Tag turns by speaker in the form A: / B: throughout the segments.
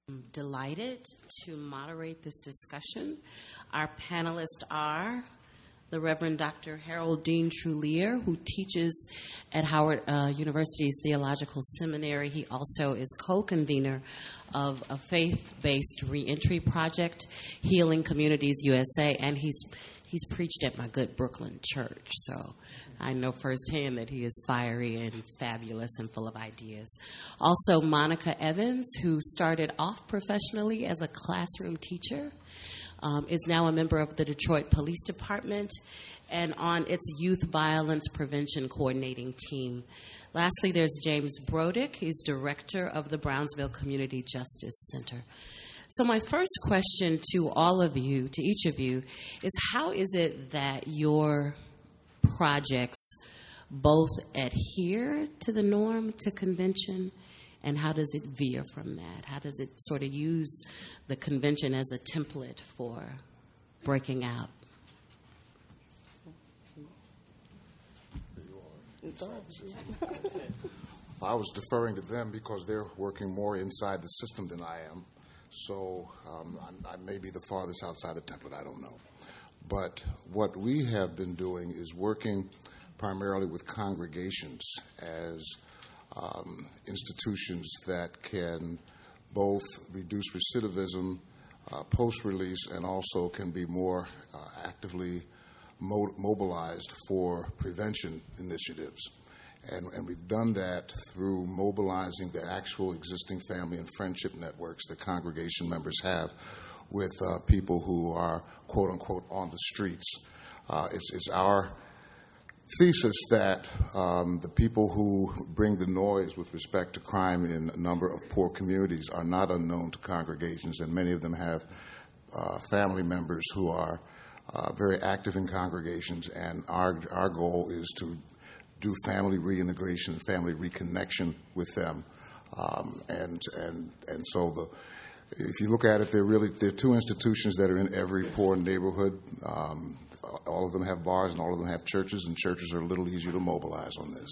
A: Delighted to moderate this discussion. Our panelists are the Reverend Dr. Harold Dean Trulier, who teaches at Howard University's Theological Seminary. He also is co-convener of a faith-based reentry project, Healing Communities USA, and he's preached at my good Brooklyn church, so I know firsthand that he is fiery and fabulous and full of ideas. Also, Monica Evans, who started off professionally as a classroom teacher, is now a member of the Detroit Police Department and on its Youth Violence Prevention Coordinating Team. Lastly, there's James Brodick. He's director of the Brownsville Community Justice Center. So my first question to all of you, to each of you, is how is it that your projects both adhere to the norm, to convention, and how does it veer from that? How does it sort of use the convention as a template for breaking out?
B: I was deferring to them because they're working more inside the system than I am. So I may be the farthest outside the template, I don't know. But what we have been doing is working primarily with congregations as institutions that can both reduce recidivism post-release and also can be more actively mobilized for prevention initiatives. And we've done that through mobilizing the actual existing family and friendship networks that congregation members have with people who are, quote unquote, on the streets. It's our thesis that the people who bring the noise with respect to crime in a number of poor communities are not unknown to congregations, and many of them have family members who are very active in congregations, and our goal is to do family reintegration, family reconnection with them, and so if you look at it, there are two institutions that are in every poor neighborhood. All of them have bars, and all of them have churches, and churches are a little easier to mobilize on this.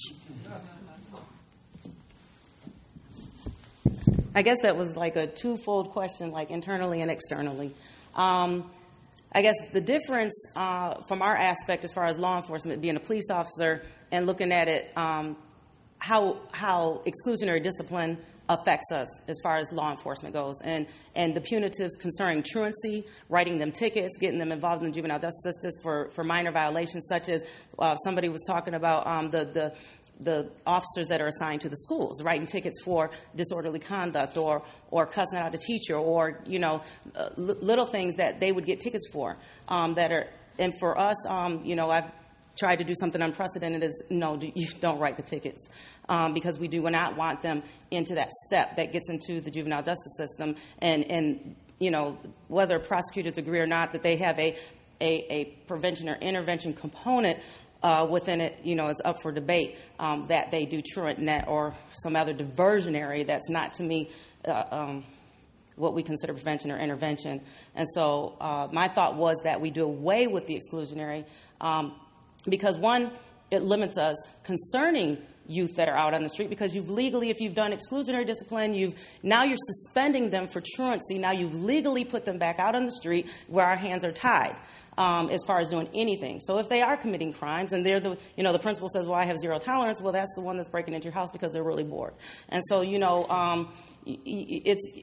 C: I guess that was like a twofold question, like internally and externally. I guess the difference from our aspect as far as law enforcement, being a police officer and looking at it, how exclusionary discipline affects us as far as law enforcement goes, and the punitives concerning truancy, writing them tickets, getting them involved in the juvenile justice system for minor violations, such as somebody was talking about the officers that are assigned to the schools, writing tickets for disorderly conduct or cussing out a teacher, or little things that they would get tickets for that are. And for us, I've tried to do something unprecedented. Is no, you don't write the tickets because we do not want them into that step that gets into the juvenile justice system, and whether prosecutors agree or not that they have a prevention or intervention component within it, is up for debate, that they do truant net or some other diversionary that's not, to me, what we consider prevention or intervention. And so my thought was that we do away with the exclusionary because, one, it limits us concerning youth that are out on the street, because if you've done exclusionary discipline, now you're suspending them for truancy. Now you've legally put them back out on the street where our hands are tied as far as doing anything. So if they are committing crimes and they're the principal says, well, I have zero tolerance, well, that's the one that's breaking into your house because they're really bored. And so, to me,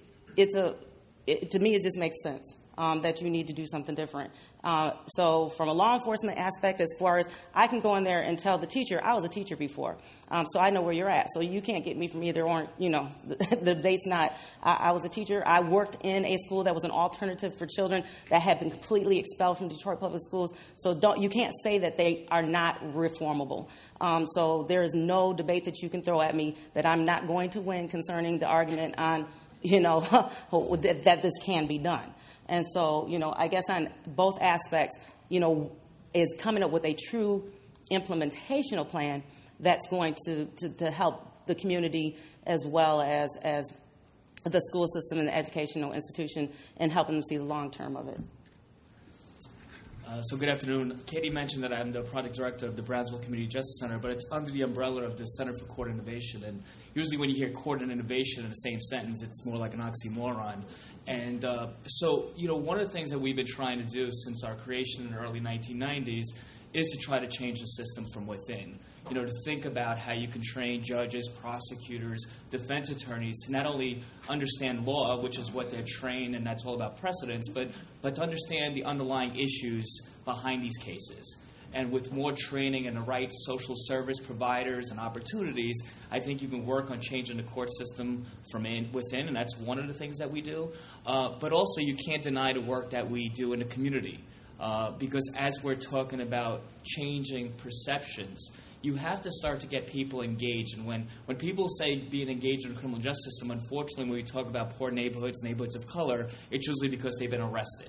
C: it just makes sense. That you need to do something different. So from a law enforcement aspect, as far as I can go in there and tell the teacher, I was a teacher before, so I know where you're at. So you can't get me from either or, the debate's not, I was a teacher. I worked in a school that was an alternative for children that had been completely expelled from Detroit Public Schools. So you can't say that they are not reformable. So there is no debate that you can throw at me that I'm not going to win concerning the argument on, that this can be done. And so, I guess on both aspects, is coming up with a true implementational plan that's going to help the community as well as the school system and the educational institution, and helping them see the long term of it.
D: So good afternoon. Katie mentioned that I'm the project director of the Brownsville Community Justice Center, but it's under the umbrella of the Center for Court Innovation. And usually when you hear court and innovation in the same sentence, it's more like an oxymoron. And so, one of the things that we've been trying to do since our creation in the early 1990s is to try to change the system from within. To think about how you can train judges, prosecutors, defense attorneys to not only understand law, which is what they're trained, and that's all about precedents, but to understand the underlying issues behind these cases. And with more training and the right social service providers and opportunities, I think you can work on changing the court system from within, and that's one of the things that we do. But also, you can't deny the work that we do in the community. Because as we're talking about changing perceptions, you have to start to get people engaged. And when people say being engaged in the criminal justice system, unfortunately, when we talk about poor neighborhoods of color, it's usually because they've been arrested.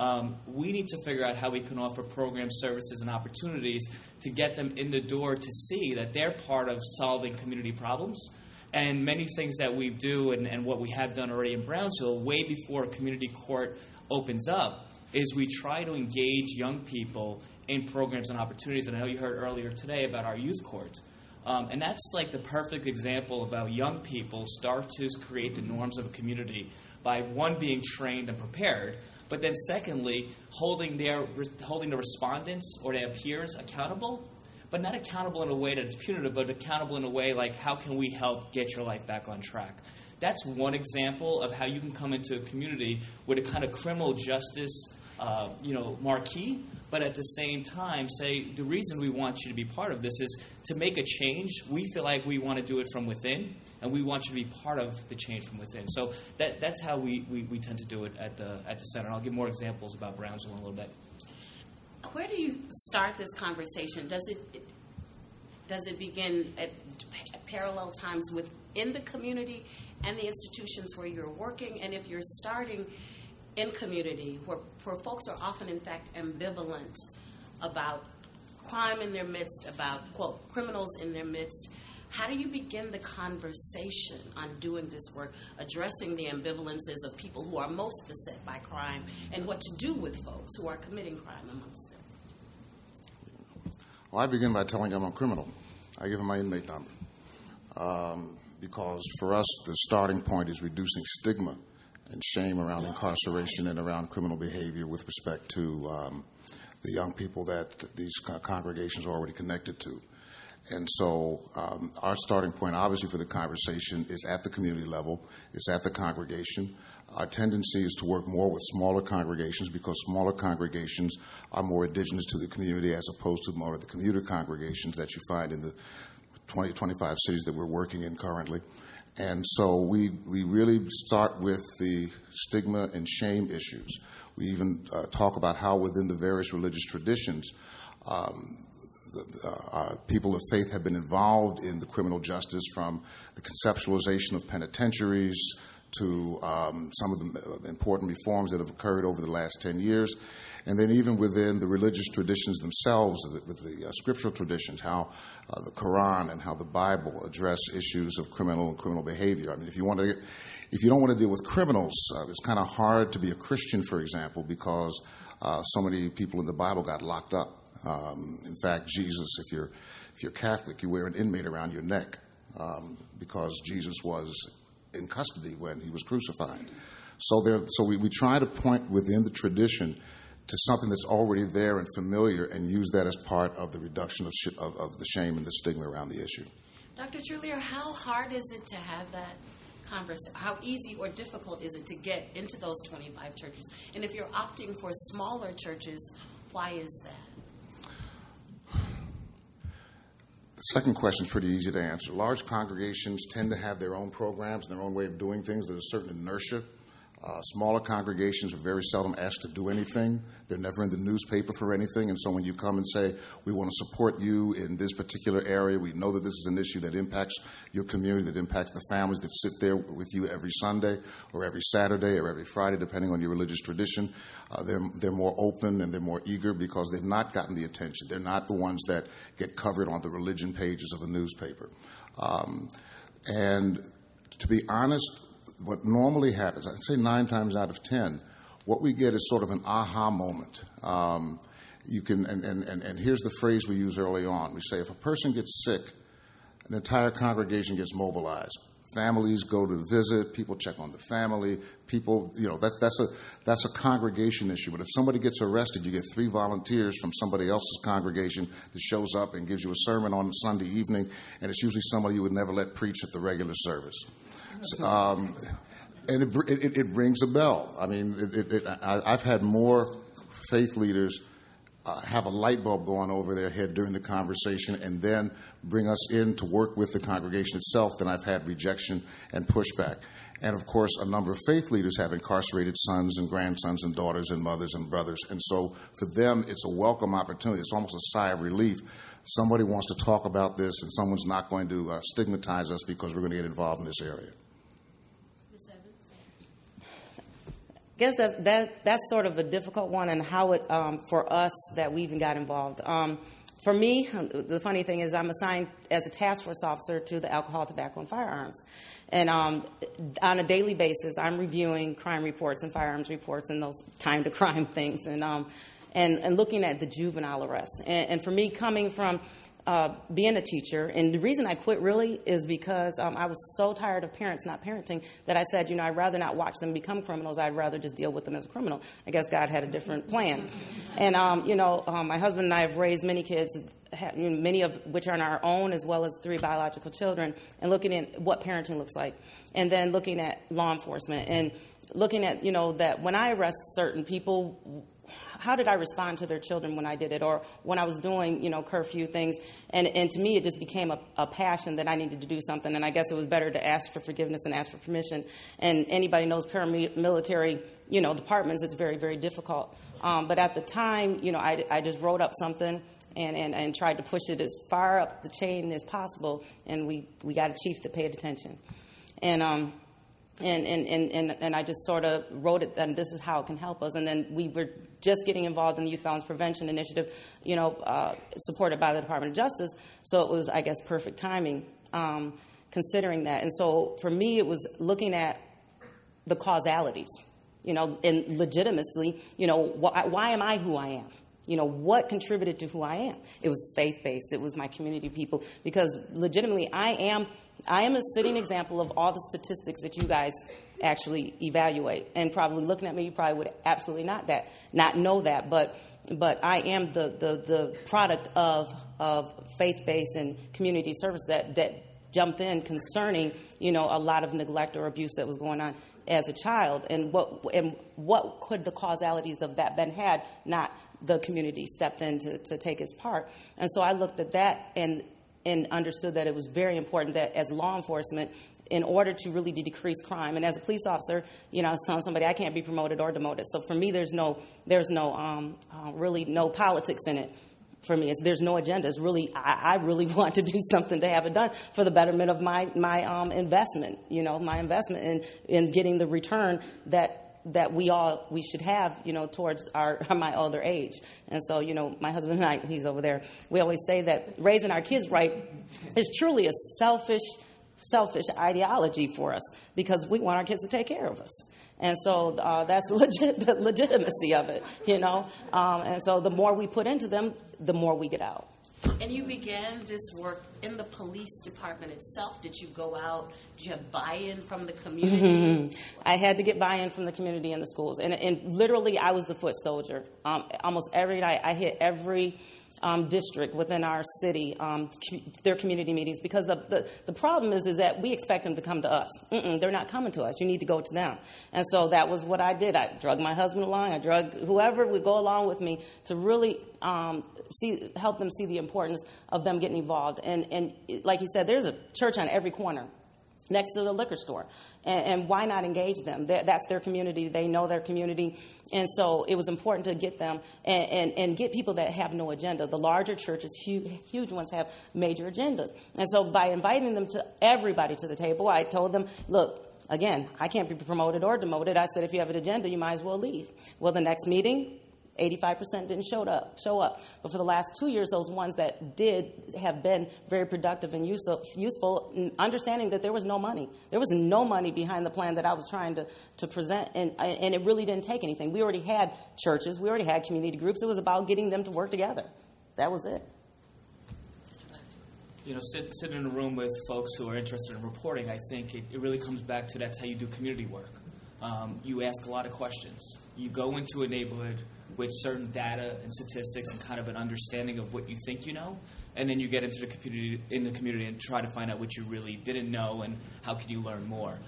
D: We need to figure out how we can offer programs, services, and opportunities to get them in the door to see that they're part of solving community problems. And many things that we do and what we have done already in Brownsville, way before a community court opens up, is we try to engage young people in programs and opportunities. And I know you heard earlier today about our youth court. And that's like the perfect example of how young people start to create the norms of a community by, one, being trained and prepared, but then secondly, holding the respondents or their peers accountable, but not accountable in a way that's punitive, but accountable in a way like, how can we help get your life back on track? That's one example of how you can come into a community with a kind of criminal justice marquee, but at the same time say, the reason we want you to be part of this is to make a change. We feel like we want to do it from within, and we want you to be part of the change from within. So that's how we tend to do it at the center. And I'll give more examples about Brownsville in a little bit.
A: Where do you start this conversation? Does it begin at parallel times within the community and the institutions where you're working? And if you're starting in community, where folks are often, in fact, ambivalent about crime in their midst, about, quote, criminals in their midst, how do you begin the conversation on doing this work, addressing the ambivalences of people who are most beset by crime, and what to do with folks who are committing crime amongst them?
B: Well, I begin by telling them I'm a criminal. I give them my inmate number. Because for us, the starting point is reducing stigma and shame around incarceration and around criminal behavior with respect to the young people that these congregations are already connected to. And so our starting point, obviously, for the conversation is at the community level, it's at the congregation. Our tendency is to work more with smaller congregations because smaller congregations are more indigenous to the community as opposed to more of the commuter congregations that you find in the 20, 25 cities that we're working in currently. And so we really start with the stigma and shame issues. We even talk about how within the various religious traditions, people of faith have been involved in the criminal justice, from the conceptualization of penitentiaries to some of the important reforms that have occurred over the last 10 years. And then even within the religious traditions themselves, with the scriptural traditions, how the Quran and how the Bible address issues of criminal behavior. I mean, if you don't want to deal with criminals, it's kind of hard to be a Christian, for example, because so many people in the Bible got locked up. In fact, Jesus, if you're Catholic, you wear an inmate around your neck because Jesus was in custody when he was crucified. So we try to point within the tradition to something that's already there and familiar, and use that as part of the reduction of the shame and the stigma around the issue.
A: Dr. Trulier, how hard is it to have that conversation? How easy or difficult is it to get into those 25 churches? And if you're opting for smaller churches, why is that?
B: The second question is pretty easy to answer. Large congregations tend to have their own programs and their own way of doing things. There's a certain inertia. Smaller congregations are very seldom asked to do anything. They're never in the newspaper for anything. And so when you come and say, we want to support you in this particular area, we know that this is an issue that impacts your community, that impacts the families that sit there with you every Sunday or every Saturday or every Friday, depending on your religious tradition, they're more open and they're more eager because they've not gotten the attention. They're not the ones that get covered on the religion pages of a newspaper. And to be honest, what normally happens, I'd say 9 times out of 10, what we get is sort of an aha moment. you can, and here's the phrase we use early on. We say if a person gets sick, an entire congregation gets mobilized. Families go to visit, people check on the family, people, that's a congregation issue. But if somebody gets arrested, you get 3 volunteers from somebody else's congregation that shows up and gives you a sermon on Sunday evening, and it's usually somebody you would never let preach at the regular service. And it rings a bell. I mean, I've had more faith leaders have a light bulb going over their head during the conversation and then bring us in to work with the congregation itself than I've had rejection and pushback. And, of course, a number of faith leaders have incarcerated sons and grandsons and daughters and mothers and brothers. And so for them, it's a welcome opportunity. It's almost a sigh of relief. Somebody wants to talk about this, and someone's not going to stigmatize us because we're going to get involved in this area.
C: I guess that's sort of a difficult one, and how it for us that we even got involved. For me, the funny thing is I'm assigned as a task force officer to the alcohol, tobacco, and firearms. And on a daily basis, I'm reviewing crime reports and firearms reports and those time to crime things, and looking at the juvenile arrest. And for me, coming from being a teacher, and the reason I quit really is because I was so tired of parents not parenting that I said, I'd rather not watch them become criminals. I'd rather just deal with them as a criminal. I guess God had a different plan. And, my husband and I have raised many kids, many of which are our own, as well as 3 biological children, and looking at what parenting looks like. And then looking at law enforcement and looking at, that when I arrest certain people, how did I respond to their children when I did it, or when I was doing, curfew things? And to me, it just became a passion that I needed to do something. And I guess it was better to ask for forgiveness than ask for permission. And anybody knows paramilitary, departments, it's very, very difficult. But at the time, I just wrote up something and tried to push it as far up the chain as possible. And we got a chief that paid attention. And I just sort of wrote it, and this is how it can help us. And then we were just getting involved in the Youth Violence Prevention Initiative, supported by the Department of Justice. So it was, I guess, perfect timing, considering that. And so for me, it was looking at the causalities, and legitimately, why am I who I am? What contributed to who I am? It was faith-based. It was my community people. Because legitimately, I am a sitting example of all the statistics that you guys actually evaluate. And probably looking at me, you probably would absolutely not know that. But I am the product of faith-based and community service that jumped in concerning, a lot of neglect or abuse that was going on as a child. And what could the causalities of that been had not the community stepped in to take its part. And so I looked at that and understood that it was very important that as law enforcement, in order to really decrease crime, and as a police officer, I was telling somebody I can't be promoted or demoted. So for me, there's really no politics in it. For me, there's no agenda. It's really, I really want to do something to have it done for the betterment of my investment. My investment in getting the return that we should have, towards my older age. And so, my husband and I, he's over there, we always say that raising our kids right is truly a selfish ideology for us, because we want our kids to take care of us. And so that's the legitimacy of it, And so the more we put into them, the more we get out.
A: And you began this work in the police department itself. Did you go out? Did you have buy-in from the community?
C: Mm-hmm. I had to get buy-in from the community and the schools. And literally, I was the foot soldier. Almost every night, I hit every district within our city, their community meetings, because the problem is that we expect them to come to us. They're not coming to us. You need to go to them. And so that was what I did. I drug my husband along. I drug whoever would go along with me to really help them see the importance of them getting involved. And like you said, there's a church on every corner next to the liquor store. And why not engage them? That's their community. They know their community. And so it was important to get them and get people that have no agenda. The larger churches, huge ones, have major agendas. And so by inviting them everybody to the table, I told them, look, again, I can't be promoted or demoted. I said, if you have an agenda, you might as well leave. Well, the next meeting, 85% didn't show up. But for the last 2 years, those ones that did have been very productive and useful, understanding that there was no money. There was no money behind the plan that I was trying to present, and it really didn't take anything. We already had churches. We already had community groups. It was about getting them to work together. That was it.
D: Sitting in a room with folks who are interested in reporting, I think it really comes back to that's how you do community work. You ask a lot of questions. You go into a neighborhood with certain data and statistics and kind of an understanding of what you think you know, and then you get into the community and try to find out what you really didn't know and how can you learn more.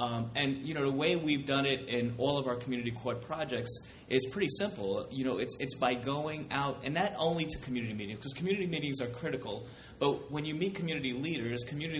D: The way we've done it in all of our community court projects is pretty simple. It's by going out, and not only to community meetings, because community meetings are critical, but when you meet community leaders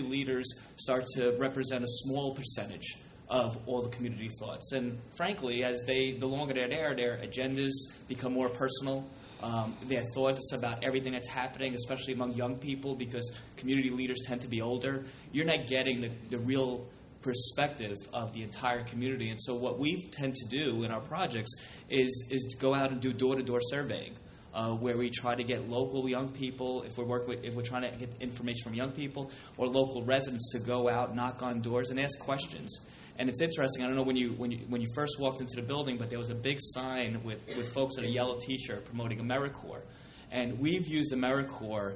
D: start to represent a small percentage of all the community thoughts. And frankly, the longer they're there, their agendas become more personal. Their thoughts about everything that's happening, especially among young people, because community leaders tend to be older. You're not getting the real perspective of the entire community. And so what we tend to do in our projects is to go out and do door-to-door surveying, where we try to get local young people, if we're trying to get information from young people or local residents, to go out, knock on doors, and ask questions. And it's interesting. I don't know when you first walked into the building, but there was a big sign with folks in a yellow T-shirt promoting AmeriCorps. And we've used AmeriCorps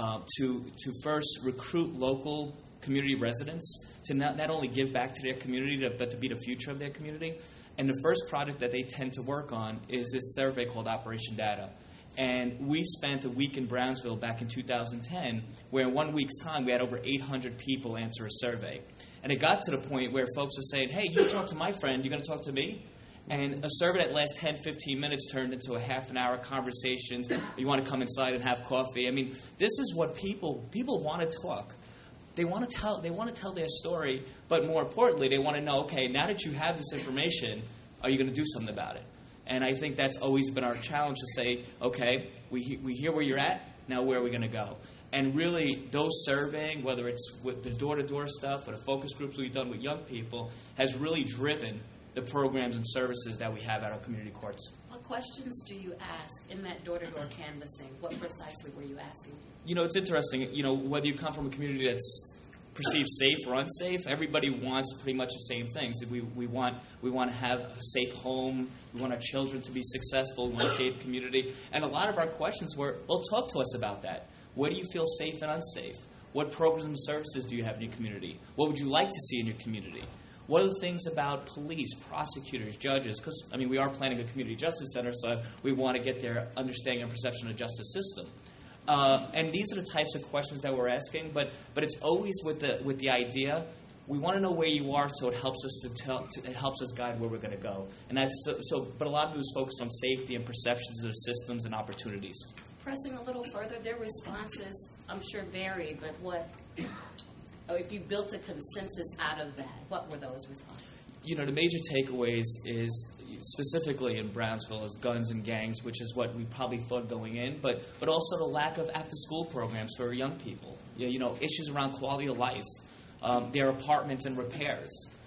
D: to first recruit local community residents to not only give back to their community, but to be the future of their community. And the first project that they tend to work on is this survey called Operation Data. And we spent a week in Brownsville back in 2010, where in 1 week's time we had over 800 people answer a survey. And it got to the point where folks were saying, hey, you talk to my friend, you're going to talk to me? And a survey that lasts 10, 15 minutes turned into a half an hour conversations. You want to come inside and have coffee. I mean, this is what people want to talk. They want to tell their story, but more importantly, they want to know, okay, now that you have this information, are you going to do something about it? And I think that's always been our challenge, to say, okay, we hear where you're at, now where are we going to go? And really, those surveying, whether it's with the door-to-door stuff or the focus groups we've done with young people, has really driven the programs and services that we have at our community courts.
A: What questions do you ask in that door-to-door canvassing? What precisely were you asking?
D: It's interesting. Whether you come from a community that's perceived safe or unsafe, everybody wants pretty much the same things. We want to have a safe home. We want our children to be successful. We want a safe community. And a lot of our questions were, well, talk to us about that. Where do you feel safe and unsafe? What programs and services do you have in your community? What would you like to see in your community? What are the things about police, prosecutors, judges? Because, we are planning a community justice center, so we want to get their understanding and perception of the justice system. And these are the types of questions that we're asking, but it's always with the idea, we want to know where you are, so it helps us it helps us guide where we're going to go. And that's but a lot of it is focused on safety and perceptions of the systems and opportunities.
A: Pressing a little further, their responses, I'm sure, vary, but if you built a consensus out of that, what were those responses?
D: The major takeaways is, specifically in Brownsville, is guns and gangs, which is what we probably thought going in, but also the lack of after-school programs for young people. Issues around quality of life, their apartments and repairs.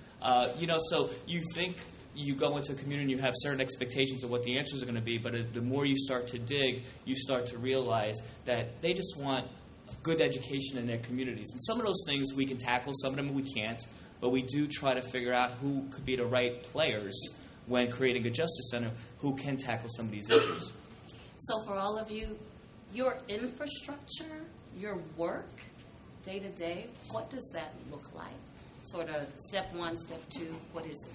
D: So you think you go into a community and you have certain expectations of what the answers are going to be, but the more you start to dig, you start to realize that they just want a good education in their communities. And some of those things we can tackle, some of them we can't, but we do try to figure out who could be the right players when creating a justice center who can tackle some of these issues.
A: So for all of you, your infrastructure, your work, day to day, what does that look like? Sort of step one, step two, what is it?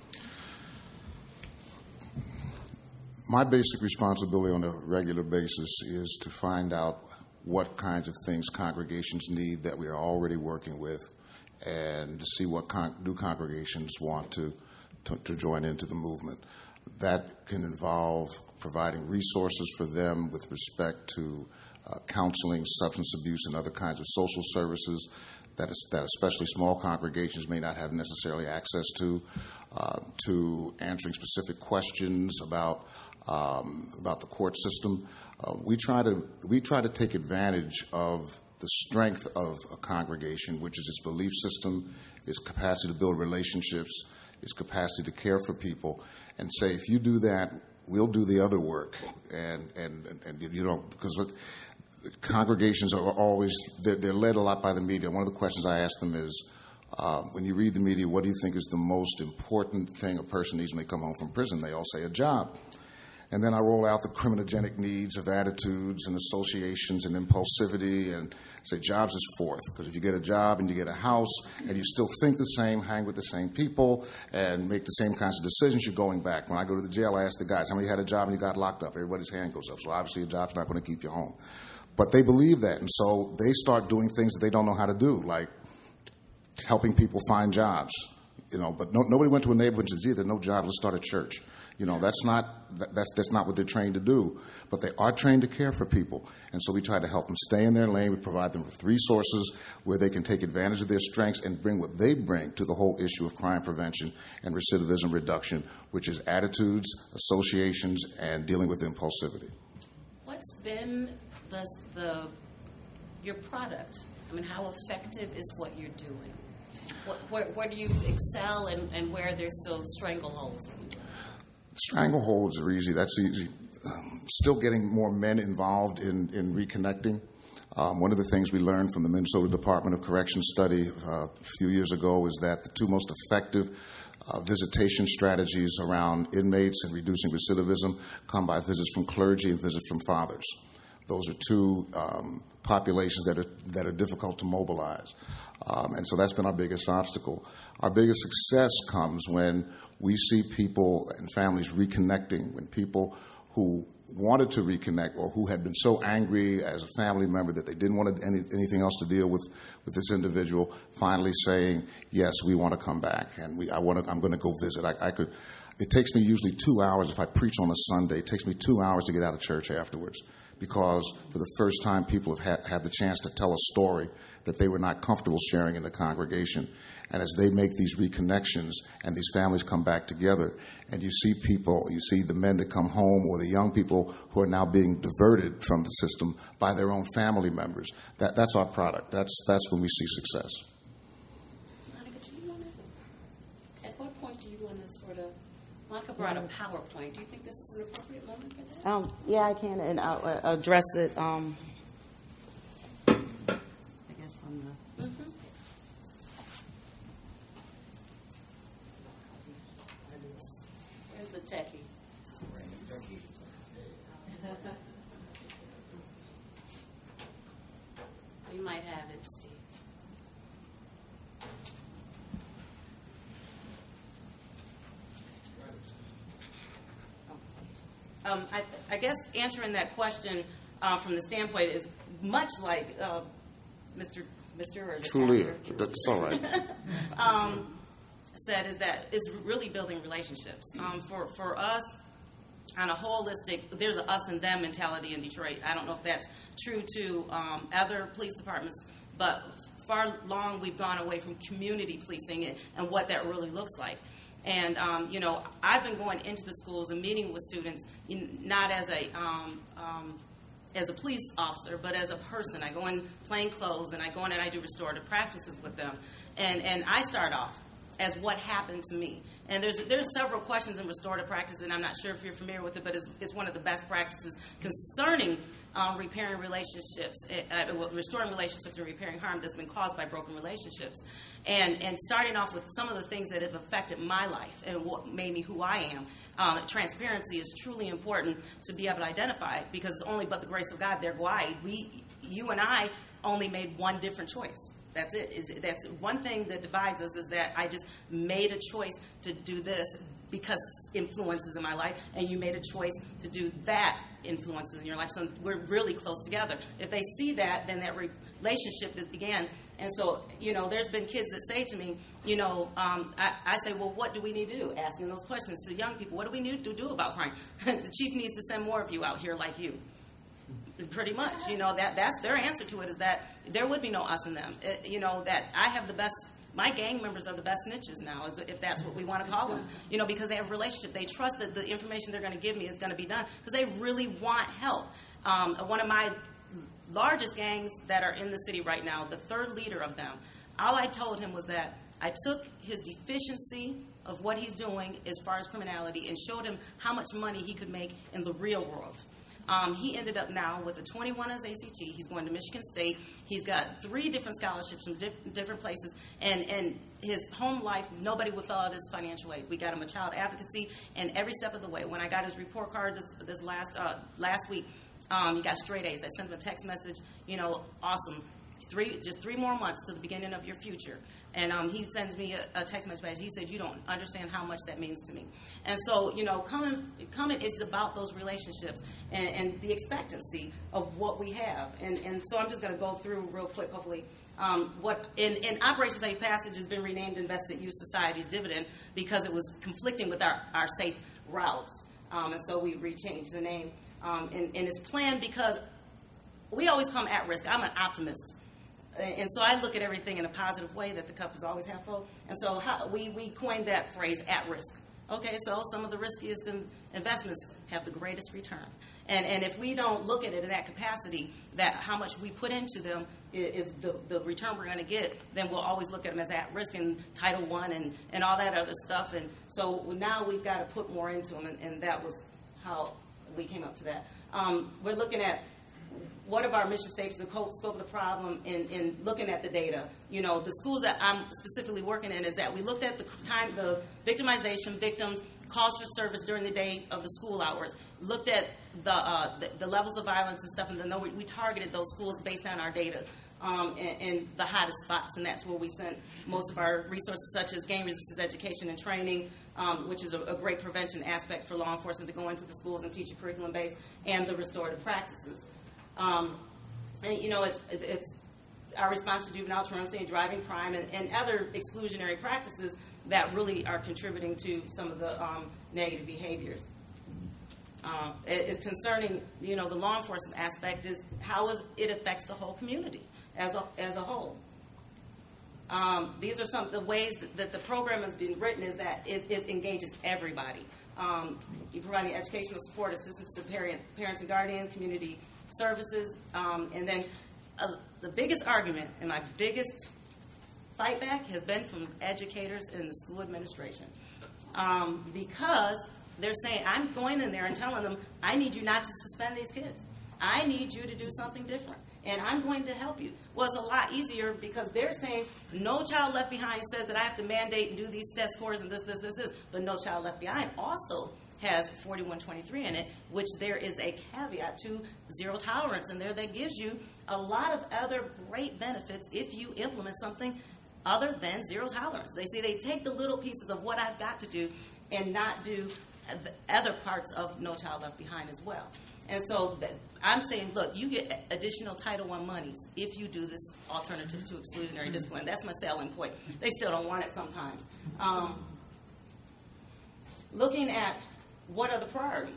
B: My basic responsibility on a regular basis is to find out what kinds of things congregations need that we are already working with, and to see what new congregations want to join into the movement. That can involve providing resources for them with respect to counseling, substance abuse, and other kinds of social services that especially small congregations may not have necessarily access to answering specific questions about the court system. We try to take advantage of the strength of a congregation, which is its belief system, its capacity to build relationships, its capacity to care for people, and say, if you do that, we'll do the other work. And you know, because congregations are always, they're led a lot by the media. One of the questions I ask them is, when you read the media, what do you think is the most important thing a person needs when they come home from prison? They all say a job. And then I roll out the criminogenic needs of attitudes and associations and impulsivity and say jobs is fourth. Because if you get a job and you get a house and you still think the same, hang with the same people, and make the same kinds of decisions, you're going back. When I go to the jail, I ask the guys, how many had a job and you got locked up? Everybody's hand goes up. So obviously a job's not going to keep you home. But they believe that. And so they start doing things that they don't know how to do, like helping people find jobs. You know, but nobody went to a neighborhood and said, "Gee, there's no jobs, let's start a church." You know, that's not what they're trained to do. But they are trained to care for people. And so we try to help them stay in their lane. We provide them with resources where they can take advantage of their strengths and bring what they bring to the whole issue of crime prevention and recidivism reduction, which is attitudes, associations, and dealing with impulsivity.
A: What's been your product? I mean, how effective is what you're doing? Where do you excel and where there's still strangleholds?
B: Strangleholds are easy. That's easy. Still getting more men involved in reconnecting. One of the things we learned from the Minnesota Department of Corrections study a few years ago is that the two most effective visitation strategies around inmates and reducing recidivism come by visits from clergy and visits from fathers. Those are two populations that are difficult to mobilize. And so that's been our biggest obstacle. Our biggest success comes when we see people and families reconnecting, when people who wanted to reconnect or who had been so angry as a family member that they didn't want anything else to deal with this individual, finally saying, yes, we want to come back, and I'm going to go visit. It takes me usually 2 hours if I preach on a Sunday. It takes me 2 hours to get out of church afterwards, because for the first time people have had the chance to tell a story that they were not comfortable sharing in the congregation. And as they make these reconnections and these families come back together, and you see the men that come home or the young people who are now being diverted from the system by their own family members, that's our product. That's when we see success.
A: Monica, at what point do you want to sort of, Monica brought a PowerPoint. Do you think this is an appropriate moment for that?
C: Yeah, I can, and I'll address it. I guess from the.
A: Mm-hmm. Where's the techie? You might have it, Steve.
C: I guess answering that question from the standpoint is much like Mr. or the
B: Truly,
C: pastor,
B: that's all right.
C: said, is that it's really building relationships. For us, on a holistic, there's an us and them mentality in Detroit. I don't know if that's true to other police departments, but far long we've gone away from community policing and what that really looks like. And, I've been going into the schools and meeting with students, not as a police officer, but as a person. I go in plain clothes, and I go in and I do restorative practices with them. And I start off as what happened to me. And there's several questions in restorative practice, and I'm not sure if you're familiar with it, but it's one of the best practices concerning repairing relationships, restoring relationships and repairing harm that's been caused by broken relationships. And starting off with some of the things that have affected my life and what made me who I am. Transparency is truly important to be able to identify, because it's only but the grace of God, there go I. You and I only made one different choice. That's it. That's one thing that divides us, is that I just made a choice to do this because influences in my life, and you made a choice to do that influences in your life. So we're really close together. If they see that, then that relationship that began. And so, there's been kids that say to me, I say, well, what do we need to do? Asking those questions to young people. What do we need to do about crime? The chief needs to send more of you out here like you. Pretty much, that's their answer to it, is that there would be no us and them. That I have the best, my gang members are the best snitches now, if that's what we want to call them, because they have a relationship. They trust that the information they're going to give me is going to be done, because they really want help. One of my largest gangs that are in the city right now, the third leader of them, all I told him was that I took his deficiency of what he's doing as far as criminality and showed him how much money he could make in the real world. He ended up now with a 21 as ACT. He's going to Michigan State. He's got 3 different scholarships from different places. And his home life, nobody would fill out his financial aid. We got him a child advocacy, and every step of the way. When I got his report card this last week, he got straight A's. I sent him a text message, awesome. Just 3 more months to the beginning of your future. And he sends me a text message. He said, you don't understand how much that means to me. And so, coming is about those relationships and the expectancy of what we have. And so I'm just going to go through real quick, hopefully. What in Operation Safe Passage has been renamed Invested Youth Society's Dividend because it was conflicting with our safe routes. And so we rechanged the name. And it's planned because we always come at risk. I'm an optimist. And so I look at everything in a positive way, that the cup is always half full. And so we coined that phrase, at risk. Okay, so some of the riskiest investments have the greatest return. And if we don't look at it in that capacity, that how much we put into them is the return we're going to get, then we'll always look at them as at risk and Title I and all that other stuff. And so now we've got to put more into them, and that was how we came up to that. We're looking at what of our mission statements, the scope of the problem, in looking at the data. The schools that I'm specifically working in is that we looked at the victimization, victims, calls for service during the day of the school hours, looked at the levels of violence and stuff, and then we targeted those schools based on our data and the hottest spots, and that's where we sent most of our resources, such as gang resistance education and training, which is a great prevention aspect for law enforcement to go into the schools and teach a curriculum base, and the restorative practices. It's our response to juvenile truancy and driving crime and other exclusionary practices that really are contributing to some of the negative behaviors. It's concerning, the law enforcement aspect is how it affects the whole community as a whole. These are some of the ways that the program has been written, is that it engages everybody. You provide the educational support, assistance to parents and guardians, community services, and then the biggest argument and my biggest fight back has been from educators and the school administration, because they're saying, I'm going in there and telling them, I need you not to suspend these kids. I need you to do something different, and I'm going to help you. Well, it's a lot easier because they're saying No Child Left Behind says that I have to mandate and do these test scores and this, but No Child Left Behind also has 4123 in it, which there is a caveat to zero tolerance in there that gives you a lot of other great benefits if you implement something other than zero tolerance. They say they take the little pieces of what I've got to do and not do the other parts of No Child Left Behind as well. And so I'm saying, look, you get additional Title I monies if you do this alternative to exclusionary discipline. That's my selling point. They still don't want it sometimes. Looking at what are the priorities?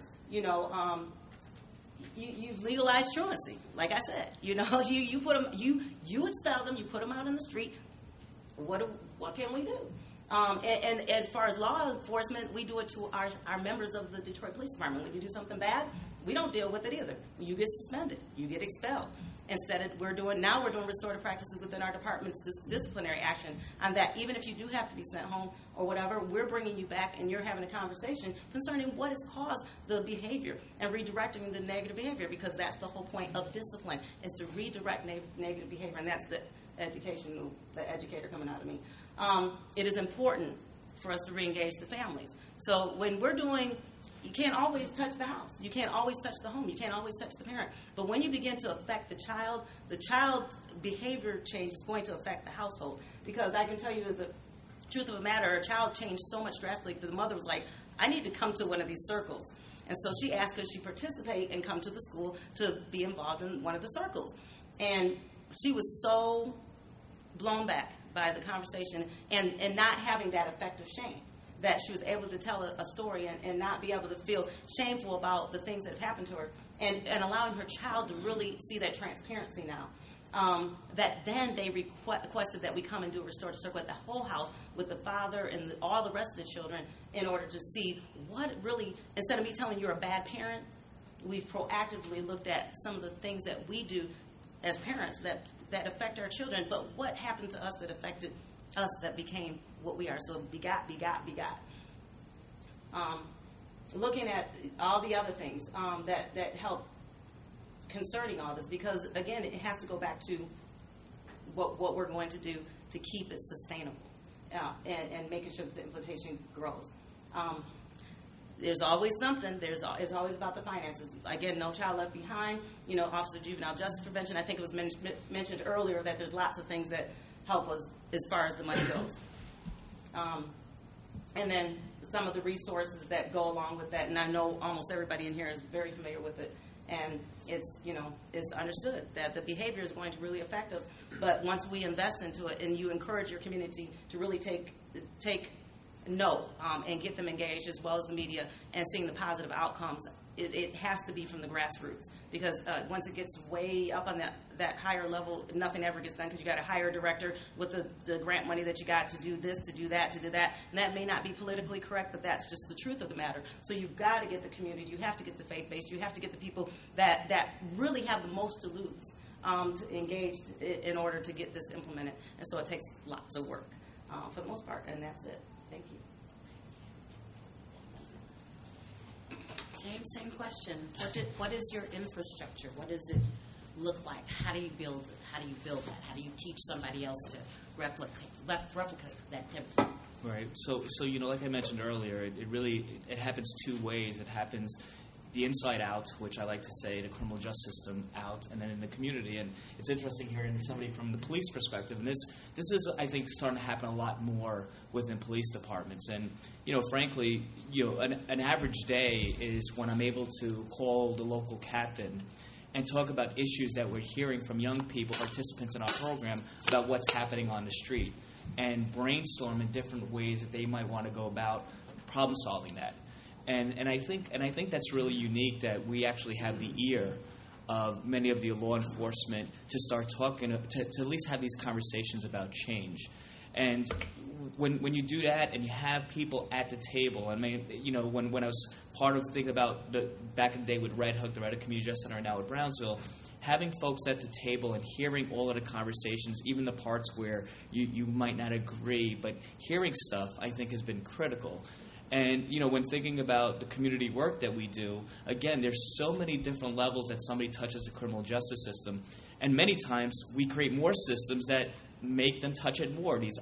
C: You've legalized truancy, like I said. You put them, you expel them, you put them out in the street. What can we do? And as far as law enforcement, we do it to our members of the Detroit Police Department. When you do something bad, we don't deal with it either. You get suspended, you get expelled. Instead, we're doing restorative practices within our department's disciplinary action on that. Even if you do have to be sent home or whatever, we're bringing you back and you're having a conversation concerning what has caused the behavior and redirecting the negative behavior, because that's the whole point of discipline, is to redirect negative behavior, and that's the educator coming out of me. It is important for us to reengage the families. So when we're doing, you can't always touch the house. You can't always touch the home. You can't always touch the parent. But when you begin to affect the child behavior change is going to affect the household. Because I can tell you, as the truth of the matter, a child changed so much drastically that the mother was like, I need to come to one of these circles. And so she asked, could she participate and come to the school to be involved in one of the circles? And she was so blown back by the conversation and not having that effective shame, that she was able to tell a story and not be able to feel shameful about the things that have happened to her, and allowing her child to really see that transparency now. That then they requested that we come and do a restorative circle at the whole house with the father and all the rest of the children, in order to see what really, instead of me telling you're a bad parent, we've proactively looked at some of the things that we do as parents that affect our children, but what happened to us that affected us that became what we are. So begot. Looking at all the other things that help concerning all this, because again, it has to go back to what we're going to do to keep it sustainable and making sure that the implementation grows. There's always something. It's always about the finances. Again, No Child Left Behind, Office of Juvenile Justice Prevention. I think it was mentioned earlier that there's lots of things that help us as far as the money goes. And then some of the resources that go along with that, and I know almost everybody in here is very familiar with it, and it's understood that the behavior is going to really affect us. But once we invest into it and you encourage your community to really take note and get them engaged, as well as the media, and seeing the positive outcomes, it has to be from the grassroots, because once it gets way up on that higher level, nothing ever gets done, because you got to hire a director with the grant money that you got to do this, to do that, and that may not be politically correct, but that's just the truth of the matter. So you've got to get the community, you have to get the faith-based, you have to get the people that really have the most to lose engaged in order to get this implemented. And so it takes lots of work for the most part, and that's it. Thank you.
A: James, same question. What is your infrastructure? What does it look like? How do you build it? How do you build that? How do you teach somebody else to replicate that template?
D: Right. So like I mentioned earlier, it happens two ways. It happens the inside out, which I like to say, the criminal justice system out, and then in the community. And it's interesting hearing somebody from the police perspective. And this is, I think, starting to happen a lot more within police departments. And, frankly, an average day is when I'm able to call the local captain and talk about issues that we're hearing from young people, participants in our program, about what's happening on the street, and brainstorm in different ways that they might want to go about problem solving that. And I think that's really unique, that we actually have the ear of many of the law enforcement to start talking, to at least have these conversations about change. And when you do that and you have people at the table, I mean, when I was part of thinking about back in the day with Red Hook, the Red Hook Community Justice Center, and now at Brownsville, having folks at the table and hearing all of the conversations, even the parts where you might not agree, but hearing stuff, I think, has been critical. And, when thinking about the community work that we do, again, there's so many different levels that somebody touches the criminal justice system. And many times we create more systems that make them touch it more, these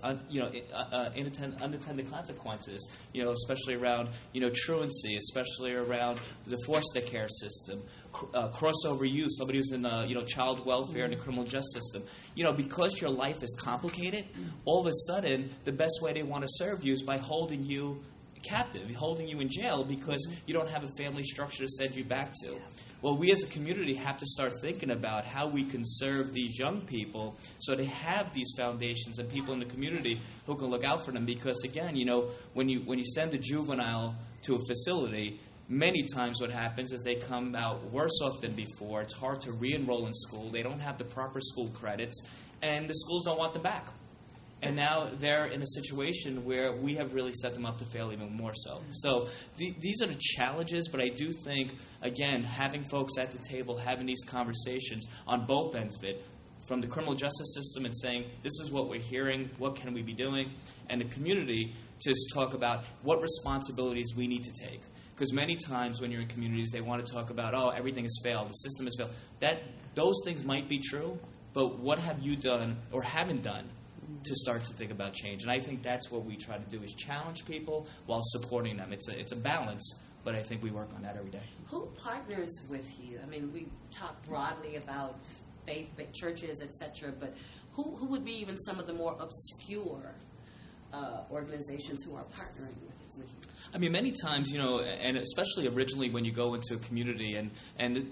D: unintended consequences, especially around, truancy, especially around the foster care system, crossover use, somebody who's in, child welfare in the criminal justice system. Because your life is complicated, all of a sudden the best way they want to serve you is by holding you captive, holding you in jail because you don't have a family structure to send you back to. Well, we as a community have to start thinking about how we can serve these young people so they have these foundations and people in the community who can look out for them. Because, again, when you send a juvenile to a facility, many times what happens is they come out worse off than before. It's hard to re-enroll in school. They don't have the proper school credits, and the schools don't want them back. And now they're in a situation where we have really set them up to fail even more so. So these are the challenges, but I do think, again, having folks at the table, having these conversations on both ends of it, from the criminal justice system and saying, this is what we're hearing, what can we be doing, and the community to talk about what responsibilities we need to take. Because many times when you're in communities, they want to talk about, everything has failed, the system has failed. Those things might be true, but what have you done or haven't done to start to think about change? And I think that's what we try to do, is challenge people while supporting them. It's a balance, but I think we work on that every day.
A: Who partners with you? I mean, we talk broadly about faith, churches, etc., but who would be even some of the more obscure organizations who are partnering with you?
D: I mean, many times, and especially originally when you go into a community, and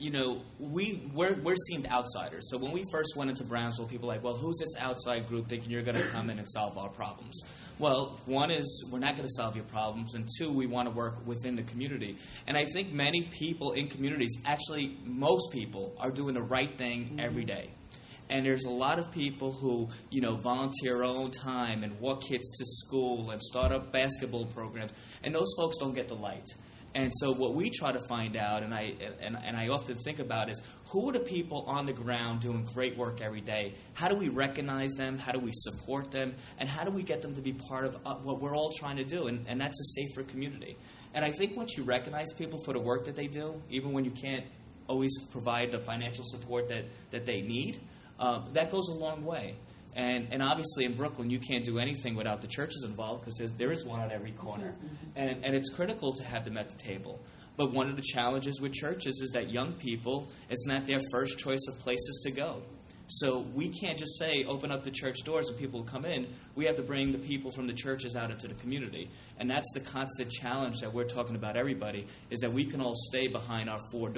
D: we're seen outsiders. So when we first went into Brownsville, people were like, well, who's this outside group thinking you're going to come in and solve our problems? Well, one is we're not going to solve your problems, and two, we want to work within the community. And I think many people in communities, actually most people, are doing the right thing every day. And there's a lot of people who, volunteer their own time and walk kids to school and start up basketball programs. And those folks don't get the light. And so what we try to find out, and I often think about, is who are the people on the ground doing great work every day? How do we recognize them? How do we support them? And how do we get them to be part of what we're all trying to do? And that's a safer community. And I think once you recognize people for the work that they do, even when you can't always provide the financial support that they need, that goes a long way. And obviously in Brooklyn, you can't do anything without the churches involved, because there is one on every corner. And it's critical to have them at the table. But one of the challenges with churches is that young people, it's not their first choice of places to go. So we can't just say, open up the church doors and people will come in. We have to bring the people from the churches out into the community. And that's the constant challenge that we're talking about, everybody, is that we can all stay behind our four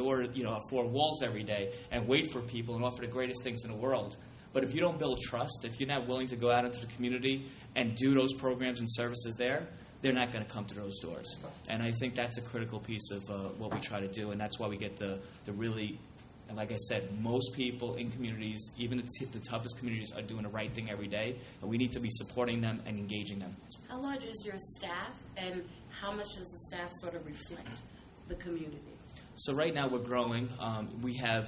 D: walls every day and wait for people and offer the greatest things in the world. But if you don't build trust, if you're not willing to go out into the community and do those programs and services there, they're not going to come to those doors. And I think that's a critical piece of what we try to do, and that's why we get the really, and like I said, most people in communities, even the toughest communities, are doing the right thing every day, and we need to be supporting them and engaging them.
A: How large is your staff, and how much does the staff sort of reflect the community?
D: So right now we're growing. We have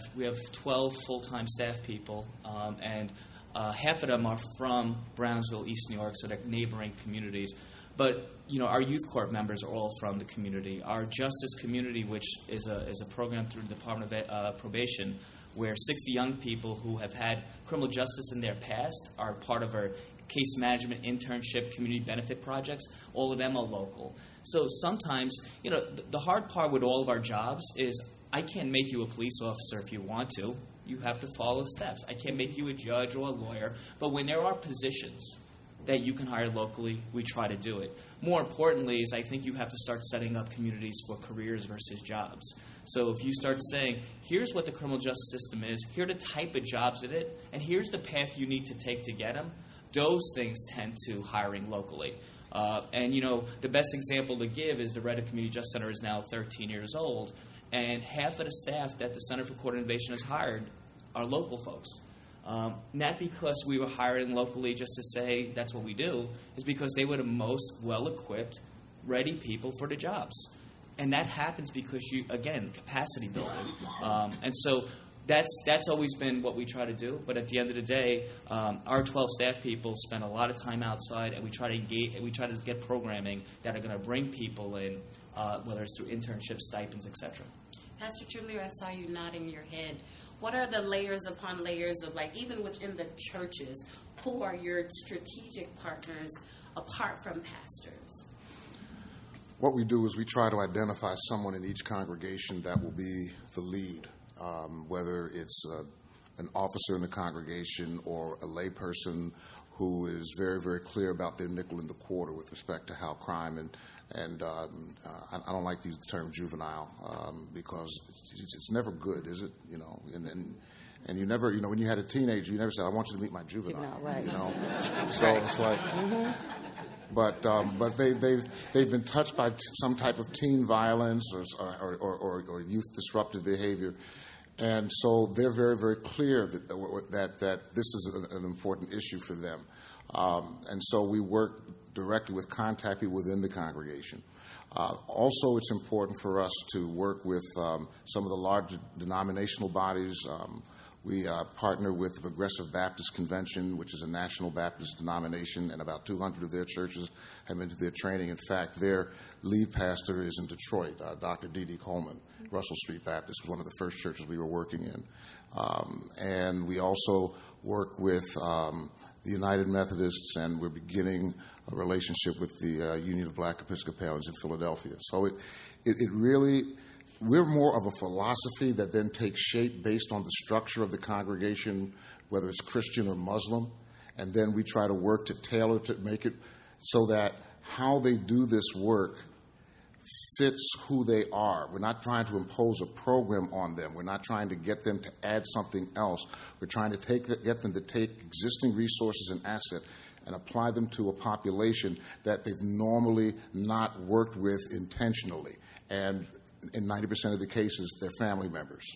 D: 12 full-time staff people, and half of them are from Brownsville, East New York, so they're neighboring communities. But our youth court members are all from the community. Our justice community, which is a program through the Department of Probation, where 60 young people who have had criminal justice in their past are part of our case management, internship, community benefit projects. All of them are local. So sometimes, the hard part with all of our jobs is I can't make you a police officer if you want to. You have to follow steps. I can't make you a judge or a lawyer. But when there are positions that you can hire locally, we try to do it. More importantly is I think you have to start setting up communities for careers versus jobs. So if you start saying, here's what the criminal justice system is, here are the type of jobs in it, and here's the path you need to take to get them, those things tend to hiring locally. And the best example to give is the Reddit Community Justice Center is now 13 years old, and half of the staff that the Center for Court Innovation has hired are local folks. Not because we were hiring locally just to say that's what we do, is because they were the most well-equipped, ready people for the jobs. And that happens because capacity building. And so that's always been what we try to do. But at the end of the day, our 12 staff people spend a lot of time outside, and we try to engage, and we try to get programming that are going to bring people in, whether it's through internships, stipends, etc.
A: Pastor Trulier, I saw you nodding your head. What are the layers upon layers of, even within the churches, who are your strategic partners apart from pastors?
B: What we do is we try to identify someone in each congregation that will be the lead, whether it's an officer in the congregation or a layperson who is very, very clear about their nickel in the quarter with respect to how crime and I don't like to use the term juvenile because it's never good, is it? And you never, when you had a teenager, you never said, "I want you to meet my juvenile."
C: Right.
B: So it's like, but they've been touched by some type of teen violence or youth disruptive behavior. And so they're very, very clear that this is an important issue for them. And so we work directly with contact people within the congregation. Also, it's important for us to work with some of the larger denominational bodies. We partner with the Progressive Baptist Convention, which is a national Baptist denomination, and about 200 of their churches have been to their training. In fact, their lead pastor is in Detroit, Dr. D.D. Coleman. Russell Street Baptist was one of the first churches we were working in. And we also work with the United Methodists, and we're beginning a relationship with the Union of Black Episcopalians in Philadelphia. So it really... We're more of a philosophy that then takes shape based on the structure of the congregation, whether it's Christian or Muslim, and then we try to work to tailor to make it so that how they do this work fits who they are. We're not trying to impose a program on them. We're not trying to get them to add something else. We're trying to get them to take existing resources and assets and apply them to a population that they've normally not worked with intentionally. And in 90% of the cases, they're family members.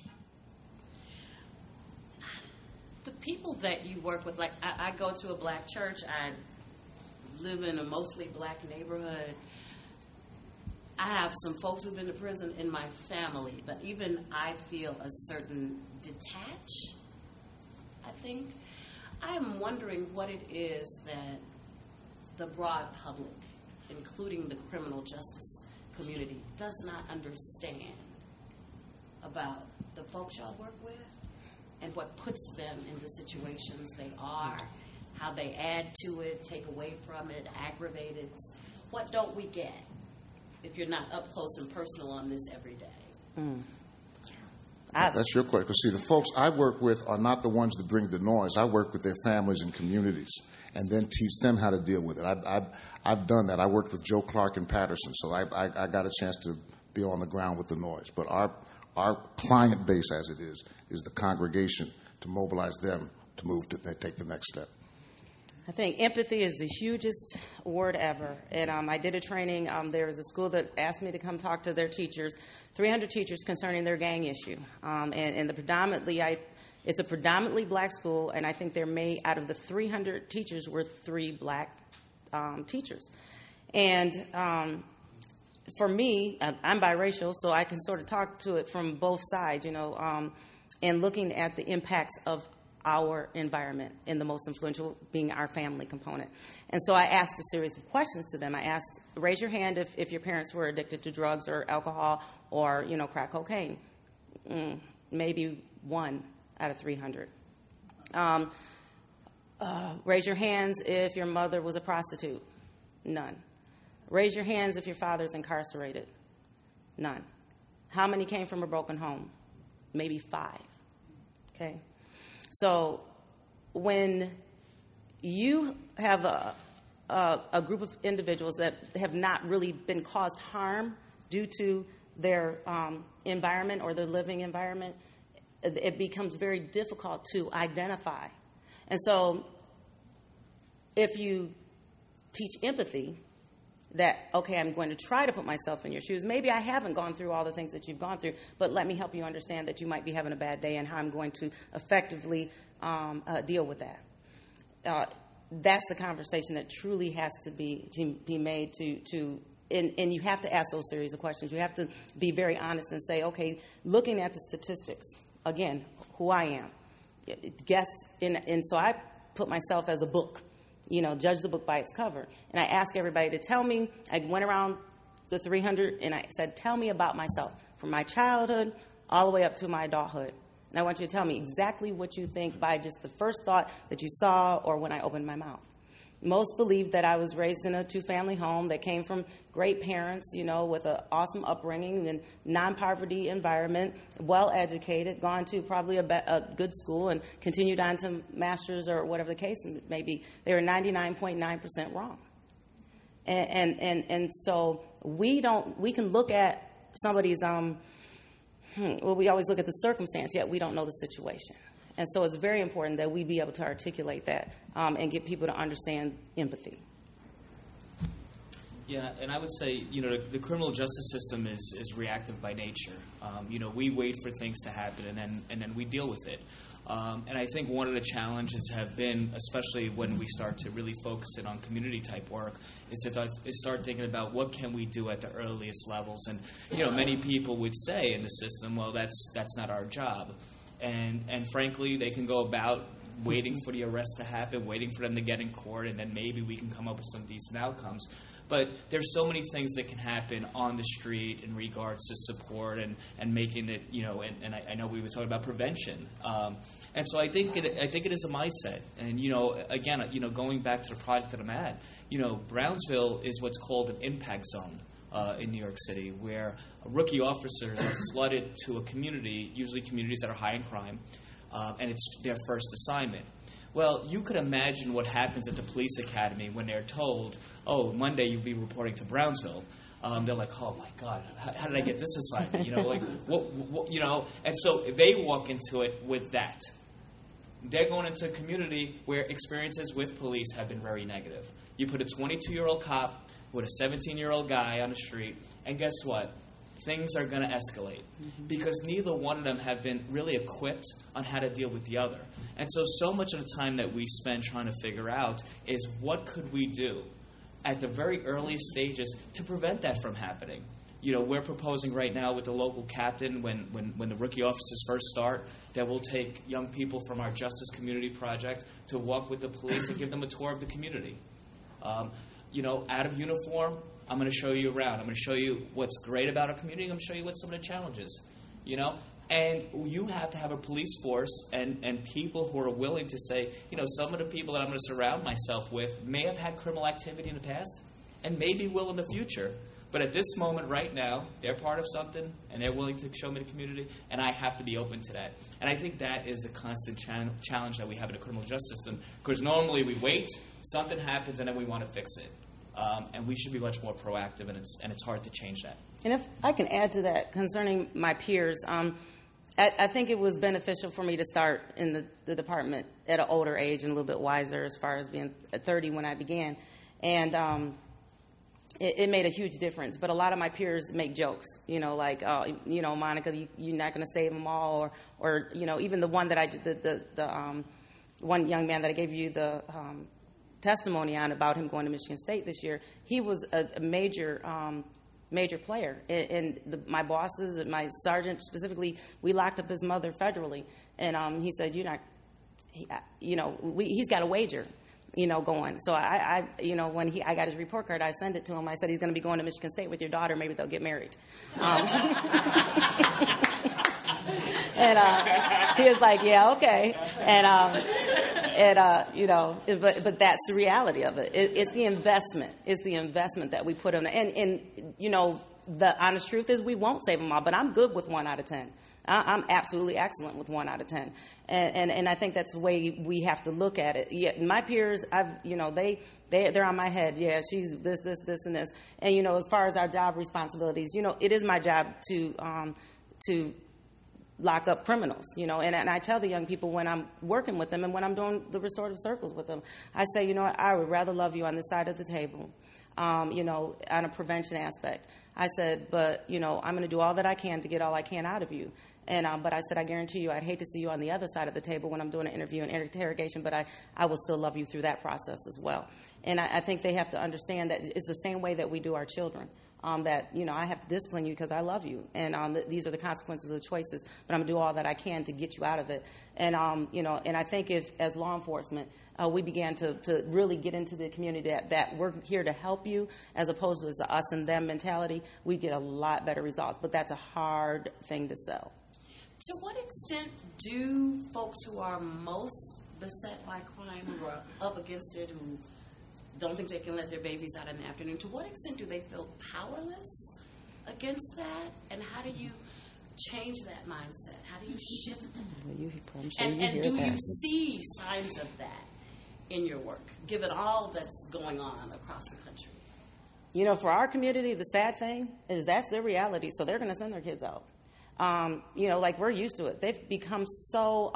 A: The people that you work with, I go to a black church. I live in a mostly black neighborhood. I have some folks who've been to prison in my family, but even I feel a certain detach, I think. I am wondering what it is that the broad public, including the criminal justice community, does not understand about the folks y'all work with and what puts them in the situations they are, how they add to it, take away from it, aggravate it. What don't we get if you're not up close and personal on this every day?
B: That's your question. See, the folks I work with are not the ones that bring the noise. I work with their families and communities and then teach them how to deal with it. I've done that. I worked with Joe Clark in Patterson, so I got a chance to be on the ground with the noise. But our client base, as it is the congregation, to mobilize them to move to take the next step.
C: I think empathy is the hugest word ever. And I did a training. There was a school that asked me to come talk to their teachers, 300 teachers concerning their gang issue. And it's a predominantly black school, and I think out of the 300 teachers were 3 black teachers. And for me, I'm biracial, so I can sort of talk to it from both sides, and looking at the impacts of our environment, and the most influential being our family component. And so I asked a series of questions to them. I asked, raise your hand if your parents were addicted to drugs or alcohol or, crack cocaine. Maybe 1 out of 300. Raise your hands if your mother was a prostitute. None. Raise your hands if your father's incarcerated. None. How many came from a broken home? Maybe 5. Okay? So when you have a group of individuals that have not really been caused harm due to their environment or their living environment, it becomes very difficult to identify. And so if you teach empathy, that, okay, I'm going to try to put myself in your shoes. Maybe I haven't gone through all the things that you've gone through, but let me help you understand that you might be having a bad day and how I'm going to effectively deal with that. That's the conversation that truly has to be made and you have to ask those series of questions. You have to be very honest and say, okay, looking at the statistics, again, who I am, and so I put myself as a book. Judge the book by its cover. And I asked everybody to tell me. I went around the 300 and I said, tell me about myself from my childhood all the way up to my adulthood. And I want you to tell me exactly what you think by just the first thought that you saw or when I opened my mouth. Most believe that I was raised in a 2-family home that came from great parents, with an awesome upbringing and non-poverty environment, well-educated, gone to probably a good school and continued on to master's or whatever the case may be. They were 99.9% wrong. And so we can look at somebody's, we always look at the circumstance, yet we don't know the situation. And so it's very important that we be able to articulate that and get people to understand empathy.
D: Yeah, and I would say, the criminal justice system is reactive by nature. We wait for things to happen and then we deal with it. And I think one of the challenges have been, especially when we start to really focus it on community type work, is to start thinking about what can we do at the earliest levels. And many people would say in the system, well, that's not our job. And frankly, they can go about waiting for the arrest to happen, waiting for them to get in court, and then maybe we can come up with some decent outcomes. But there's so many things that can happen on the street in regards to support and making it, and I know we were talking about prevention. And so I think it is a mindset. And, again, going back to the project that I'm at, Brownsville is what's called an impact zone. In New York City, where rookie officers are flooded to a community, usually communities that are high in crime, and it's their first assignment. Well, you could imagine what happens at the police academy when they're told, oh, Monday you'll be reporting to Brownsville. They're like, oh, my God, how did I get this assignment? What, and so they walk into it with that. They're going into a community where experiences with police have been very negative. You put a 22-year-old cop with a 17-year-old guy on the street, and guess what? Things are going to escalate because neither one of them have been really equipped on how to deal with the other. And so much of the time that we spend trying to figure out is what could we do at the very earliest stages to prevent that from happening. We're proposing right now with the local captain when the rookie officers first start that we'll take young people from our Justice Community Project to walk with the police and give them a tour of the community. Out of uniform, I'm going to show you around. I'm going to show you what's great about our community. I'm going to show you what some of the challenges, And you have to have a police force and people who are willing to say, some of the people that I'm going to surround myself with may have had criminal activity in the past and maybe will in the future. But at this moment right now, they're part of something, and they're willing to show me the community, and I have to be open to that. And I think that is the constant challenge that we have in the criminal justice system, because normally we wait, something happens, and then we want to fix it. And we should be much more proactive, and it's hard to change that.
C: And if I can add to that concerning my peers, I think it was beneficial for me to start in the department at an older age and a little bit wiser as far as being 30 when I began. And it made a huge difference. But a lot of my peers make jokes, like, Monica, you're not going to save them all. Or even the one that the one young man that I gave you the testimony on about him going to Michigan State this year, he was a major player. And my bosses, my sergeant specifically, we locked up his mother federally. And he said, he's got a wager. Going. So I when I got his report card, I sent it to him. I said, he's going to be going to Michigan State with your daughter. Maybe they'll get married. And he was like, yeah, okay. But that's the reality of it. It's the investment. It's the investment that we put in. And the honest truth is we won't save them all, but I'm good with 1 out of 10. I'm absolutely excellent with 1 out of 10, and I think that's the way we have to look at it. Yeah, my peers, they're on my head. Yeah, she's this, and this. And as far as our job responsibilities, it is my job to lock up criminals. And I tell the young people when I'm working with them and when I'm doing the restorative circles with them, I say, I would rather love you on this side of the table, on a prevention aspect. I said, but I'm going to do all that I can to get all I can out of you. But I said, I guarantee you, I'd hate to see you on the other side of the table when I'm doing an interview and interrogation, but I will still love you through that process as well. And I think they have to understand that it's the same way that we do our children, that, I have to discipline you because I love you. And these are the consequences of the choices, but I'm going to do all that I can to get you out of it. And, and I think if, as law enforcement, we began to really get into the community that we're here to help you as opposed to this us and them mentality, we get a lot better results. But that's a hard thing to sell.
A: To what extent do folks who are most beset by crime, who are up against it, who don't think they can let their babies out in the afternoon, to what extent do they feel powerless against that? And how do you change that mindset? How do you shift that? And do you see signs of that in your work, given all that's going on across the country?
C: For our community, the sad thing is that's their reality, so they're going to send their kids out. Like we're used to it. They've become so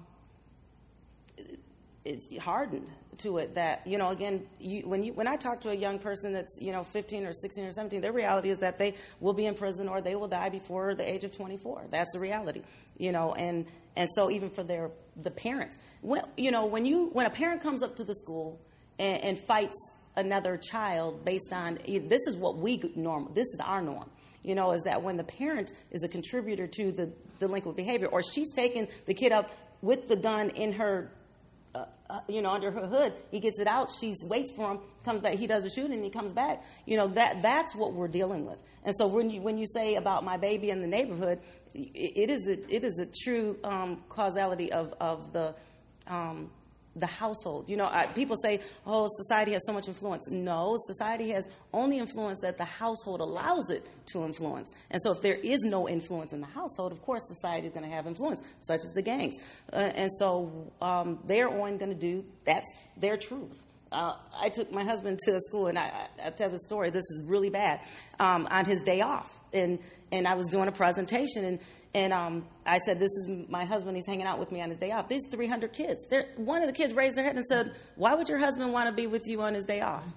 C: it's hardened to it that, again, when I talk to a young person that's, 15 or 16 or 17, their reality is that they will be in prison or they will die before the age of 24. That's the reality, and so even for the parents, when a parent comes up to the school and fights another child based on, this is what this is our norm. Is that when the parent is a contributor to the delinquent behavior, or she's taking the kid up with the gun in her, under her hood, he gets it out, she waits for him, comes back, he does a shooting, and he comes back. That's what we're dealing with. And so when you say about my baby in the neighborhood, it is a true causality of the household. People say, oh, society has so much influence. No, society has only influence that the household allows it to influence. And so if there is no influence in the household, of course society is going to have influence, such as the gangs. And so they're only going to do, that's their truth. I took my husband to a school, and I tell the story, this is really bad, on his day off. And I was doing a presentation, and I said, this is my husband, he's hanging out with me on his day off. There's 300 kids. One of the kids raised their head and said, why would your husband want to be with you on his day off?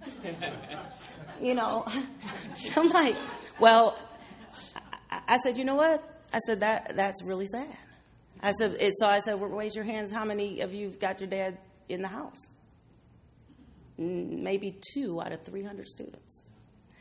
C: I'm like, well, I said, you know what? I said, that's really sad. I said, well, raise your hands. How many of you have got your dad in the house? Maybe 2 out of 300 students.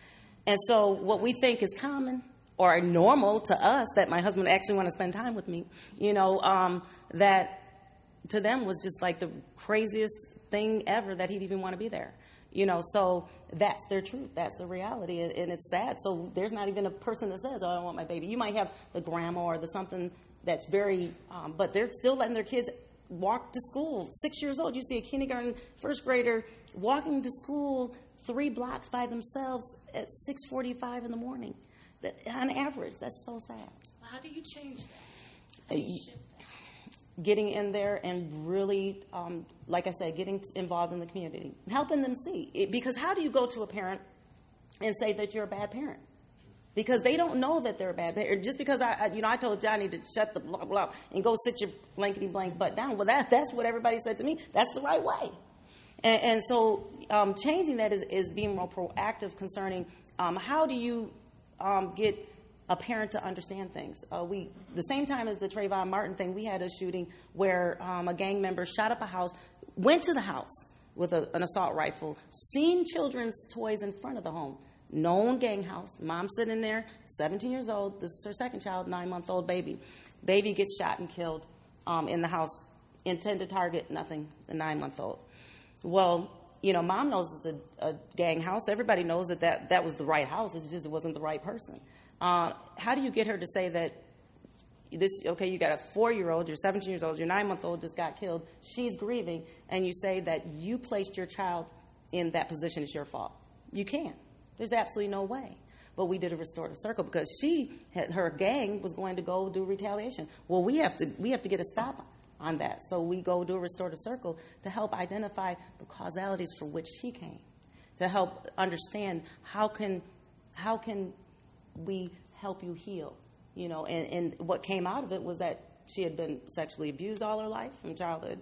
C: And so what we think is common or normal to us, that my husband actually want to spend time with me, that to them was just like the craziest thing ever, that he'd even want to be there. So that's their truth. That's the reality, and it's sad. So there's not even a person that says, "Oh, I don't want my baby." You might have the grandma or the something that's very, but they're still letting their kids walk to school. 6 years old, you see a kindergarten, first grader walking to school 3 blocks by themselves at 6:45 in the morning. On average, that's so sad.
A: Well, how do you change that? How do you shift that?
C: Getting in there and really, like I said, getting involved in the community, helping them see it, because how do you go to a parent and say that you're a bad parent? Because they don't know that they're a bad parent. Just because I told Johnny to shut the blah blah and go sit your blankety blank butt down. Well, that's what everybody said to me. That's the right way. And so changing that is being more proactive concerning how do you get a parent to understand things. The same time as the Trayvon Martin thing, we had a shooting where a gang member shot up a house, went to the house with an assault rifle, seen children's toys in front of the home. Known gang house. Mom sitting there, 17 years old. This is her second child, 9-month-old baby. Baby gets shot and killed in the house. Intended target, nothing, the 9-month-old. Well, mom knows it's a gang house. Everybody knows that was the right house. It's just it wasn't the right person. How do you get her to say that you got a 4-year-old, you're 17 years old, your 9-month-old just got killed, she's grieving, and you say that you placed your child in that position, it's your fault? You can't. There's absolutely no way. But we did a restorative circle because her gang was going to go do retaliation. Well, we have to get a stop on that. So we go do a restorative circle to help identify the causalities for which she came, to help understand how can we help you heal, and what came out of it was that she had been sexually abused all her life from childhood.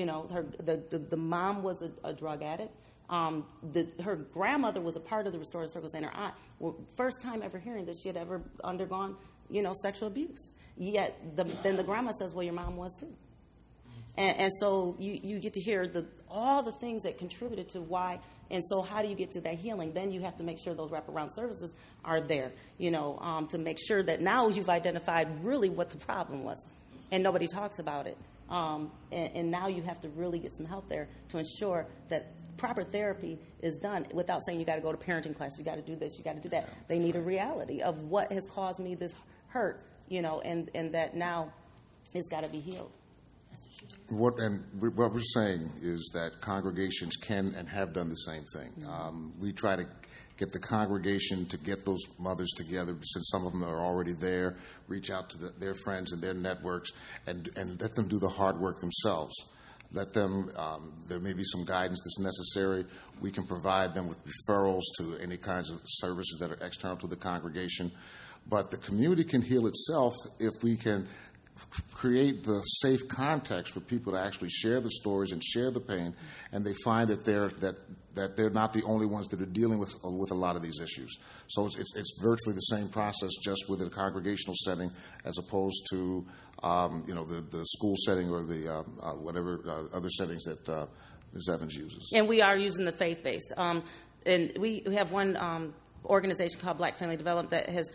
C: The mom was a drug addict. Her grandmother was a part of the restorative circles, and her aunt were first time ever hearing that she had ever undergone, sexual abuse. Yet then the grandma says, "Well, your mom was too." And so you get to hear all the things that contributed to why. And so how do you get to that healing? Then you have to make sure those wraparound services are there, to make sure that now you've identified really what the problem was. And nobody talks about it. And now you have to really get some help there to ensure that proper therapy is done without saying you got to go to parenting class, you got to do this, you got to do that. They need a reality of what has caused me this hurt, and that now it's got to be healed.
B: What we're saying is that congregations can and have done the same thing. We try to get the congregation to get those mothers together, since some of them are already there, reach out to their friends and their networks, and let them do the hard work themselves. Let them, there may be some guidance that's necessary. We can provide them with referrals to any kinds of services that are external to the congregation. But the community can heal itself if we can create the safe context for people to actually share the stories and share the pain, and they find that they're not the only ones that are dealing with a lot of these issues. So it's virtually the same process, just within a congregational setting, as opposed to the school setting or the whatever other settings that Ms. Evans uses.
C: And we are using the faith-based. And we have one organization called Black Family Development that has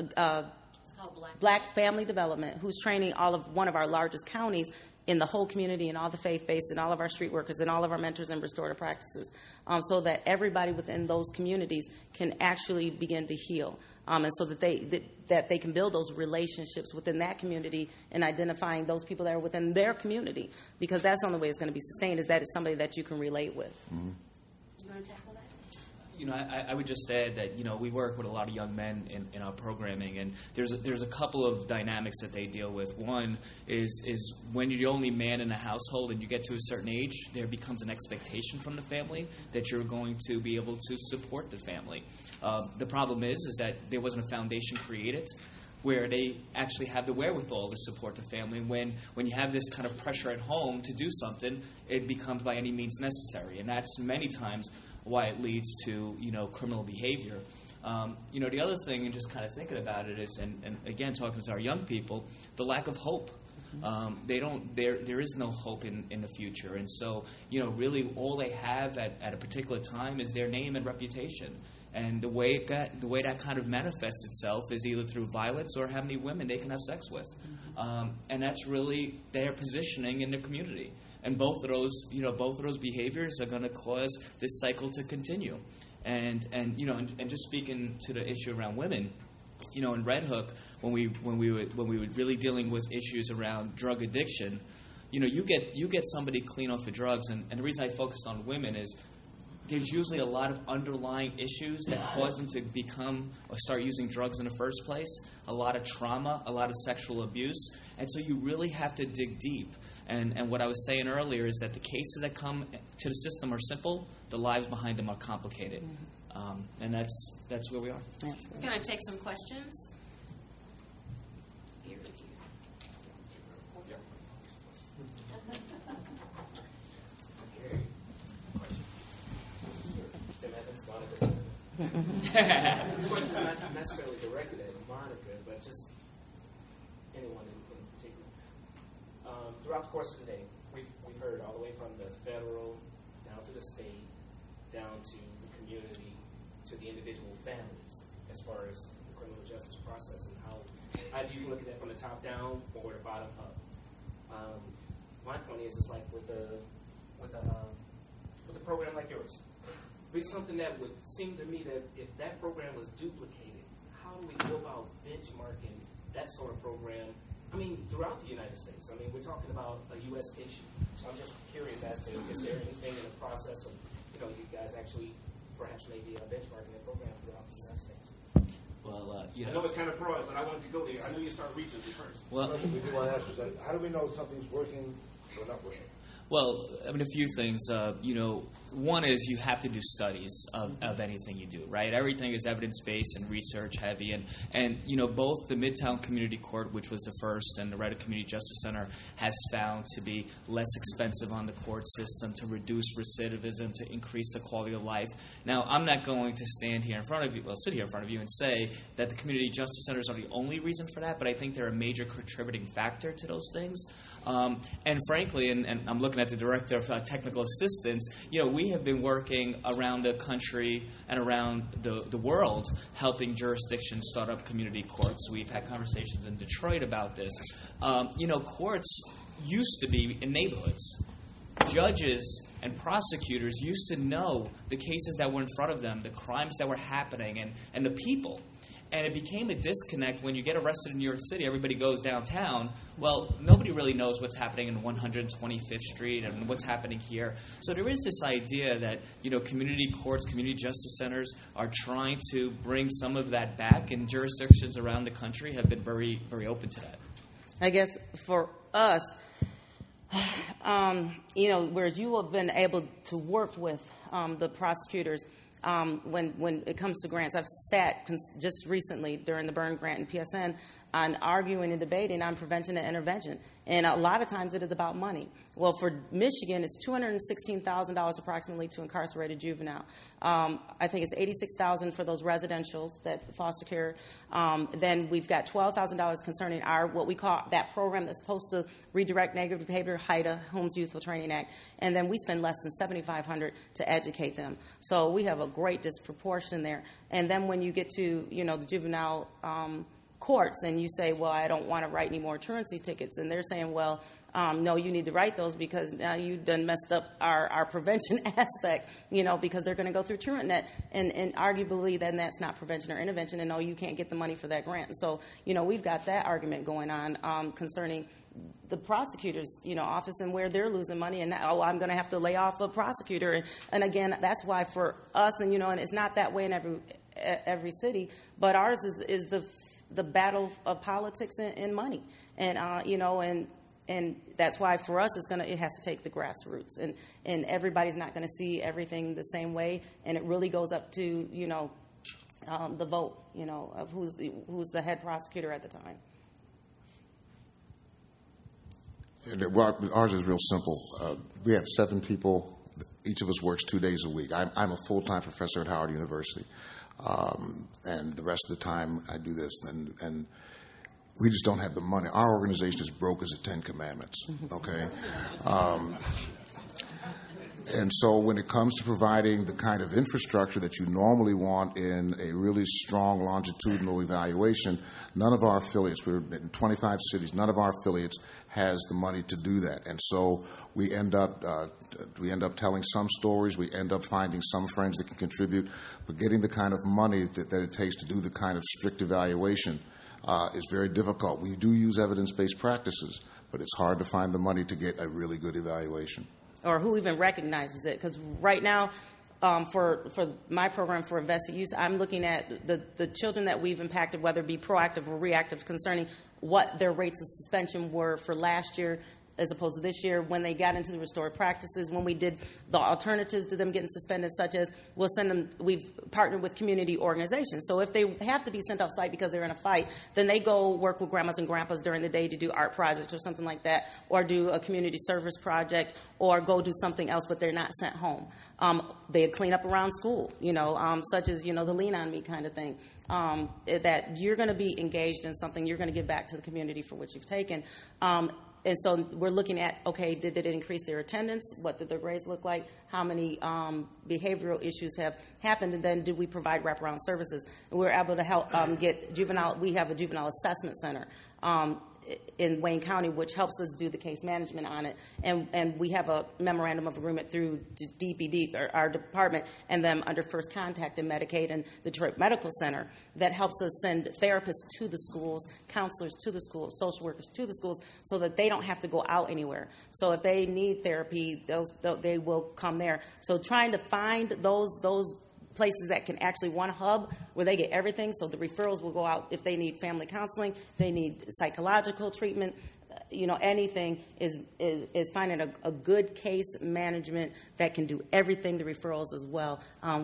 C: Black Family Development, who's training one of our largest counties in the whole community and all the faith-based and all of our street workers and all of our mentors in restorative practices, so that everybody within those communities can actually begin to heal, and so that they can build those relationships within that community and identifying those people that are within their community, because that's the only way it's going to be sustained, is that it's somebody that you can relate with.
B: Mm-hmm.
A: You want to tackle that?
D: I would just add that, we work with a lot of young men in our programming, and there's a couple of dynamics that they deal with. One is when you're the only man in a household and you get to a certain age, there becomes an expectation from the family that you're going to be able to support the family. The problem is that there wasn't a foundation created where they actually have the wherewithal to support the family. When you have this kind of pressure at home to do something, it becomes by any means necessary, and that's many times why it leads to, criminal behavior. The other thing, and just kind of thinking about it, is, and again, talking to our young people, the lack of hope. There is no hope in the future. And so, really all they have at a particular time is their name and reputation. And the way that kind of manifests itself is either through violence or how many women they can have sex with. And that's really their positioning in the community. And both of those behaviors are going to cause this cycle to continue. And just speaking to the issue around women, in Red Hook, when we were really dealing with issues around drug addiction, you get somebody clean off of drugs, and the reason I focused on women is there's usually a lot of underlying issues that cause them to become or start using drugs in the first place, a lot of trauma, a lot of sexual abuse, and so you really have to dig deep. And what I was saying earlier is that the cases that come to the system are simple, the lives behind them are complicated. And that's where we are.
A: We're going to take some questions.
E: Of course, not necessarily directed at Monica, but just anyone in particular. Throughout the course of the day, we've heard all the way from the federal down to the state, down to the community, to the individual families, as far as the criminal justice process and how either you can look at that from the top down or the bottom up. My point is, it's like with a program like yours. Be something that would seem to me that if that program was duplicated, how do we go about benchmarking that sort of program? I mean, throughout the United States. I mean, we're talking about a U.S. issue. So I'm just curious as to, is there anything in the process of, you guys actually perhaps maybe benchmarking that program throughout the United States?
D: Well,
E: I know it's kind of broad, but I wanted to go there. I knew you start reaching me first.
B: Well, we do want to ask is that how do we know something's working or not working?
D: Well, I mean, a few things. One is you have to do studies of anything you do, right? Everything is evidence-based and research-heavy. And both the Midtown Community Court, which was the first, and the Red Hook Community Justice Center has found to be less expensive on the court system, to reduce recidivism, to increase the quality of life. Now, I'm not going to sit here in front of you and say that the Community Justice Centers are the only reason for that, but I think they're a major contributing factor to those things. And frankly, and I'm looking at the Director of Technical Assistance, we have been working around the country and around the world helping jurisdictions start up community courts. We've had conversations in Detroit about this. Courts used to be in neighborhoods. Judges and prosecutors used to know the cases that were in front of them, the crimes that were happening, and the people. And it became a disconnect when you get arrested in New York City, everybody goes downtown. Well, nobody really knows what's happening in 125th Street and what's happening here. So there is this idea that, community courts, community justice centers are trying to bring some of that back, and jurisdictions around the country have been very, very open to that.
C: I guess for us, whereas you have been able to work with the prosecutors when it comes to grants. I've sat just recently during the Byrne Grant and PSN on arguing and debating on prevention and intervention. And a lot of times it is about money. Well, for Michigan, it's $216,000 approximately to incarcerated juvenile. I think it's $86,000 for those residentials, that foster care. Then we've got $12,000 concerning what we call that program that's supposed to redirect negative behavior, HIDA, Homes Youthful Training Act. And then we spend less than $7,500 to educate them. So we have a great disproportion there. And then when you get to, the juvenile courts and you say, well, I don't want to write any more truancy tickets, and they're saying, well, no, you need to write those because now you've done messed up our prevention aspect, because they're going to go through TruantNet, and arguably then that's not prevention or intervention, and no, you can't get the money for that grant. And so, we've got that argument going on concerning the prosecutor's, office and where they're losing money, and I'm going to have to lay off a prosecutor. And again, that's why for us, and and it's not that way in every city, but ours is the battle of politics and money, and and that's why for us it has to take the grassroots, and everybody's not going to see everything the same way, and it really goes up to the vote of who's the head prosecutor at the time.
B: Well, ours is real simple. We have 7 people. Each of us works 2 days a week. I'm a full-time professor at Howard University. And the rest of the time I do this, and we just don't have the money. Our organization is broke as the 10 Commandments, okay? And so when it comes to providing the kind of infrastructure that you normally want in a really strong longitudinal evaluation, none of our affiliates, we're in 25 cities, none of our affiliates has the money to do that. And so we end up telling some stories, we end up finding some friends that can contribute, but getting the kind of money that it takes to do the kind of strict evaluation is very difficult. We do use evidence-based practices, but it's hard to find the money to get a really good evaluation.
C: Or who even recognizes it? Because right now, for my program for invested use, I'm looking at the children that we've impacted, whether it be proactive or reactive, concerning what their rates of suspension were for last year as opposed to this year, when they got into the restored practices, when we did the alternatives to them getting suspended, such as we've partnered with community organizations. So if they have to be sent off site because they're in a fight, then they go work with grandmas and grandpas during the day to do art projects or something like that, or do a community service project, or go do something else, but they're not sent home. They clean up around school, such as, the lean on me kind of thing. That you're going to be engaged in something, you're going to give back to the community for what you've taken. And so we're looking at, okay, did it increase their attendance? What did their grades look like? How many behavioral issues have happened? And then did we provide wraparound services? And we're able to help get juvenile. We have a juvenile assessment center in Wayne County, which helps us do the case management on it. And we have a memorandum of agreement through DPD, our department, and them under First Contact and Medicaid and the Detroit Medical Center that helps us send therapists to the schools, counselors to the schools, social workers to the schools, so that they don't have to go out anywhere. So if they need therapy, they will come there. So trying to find those places that can actually one hub where they get everything, so the referrals will go out if they need family counseling, they need psychological treatment, anything is finding a good case management that can do everything, the referrals as well,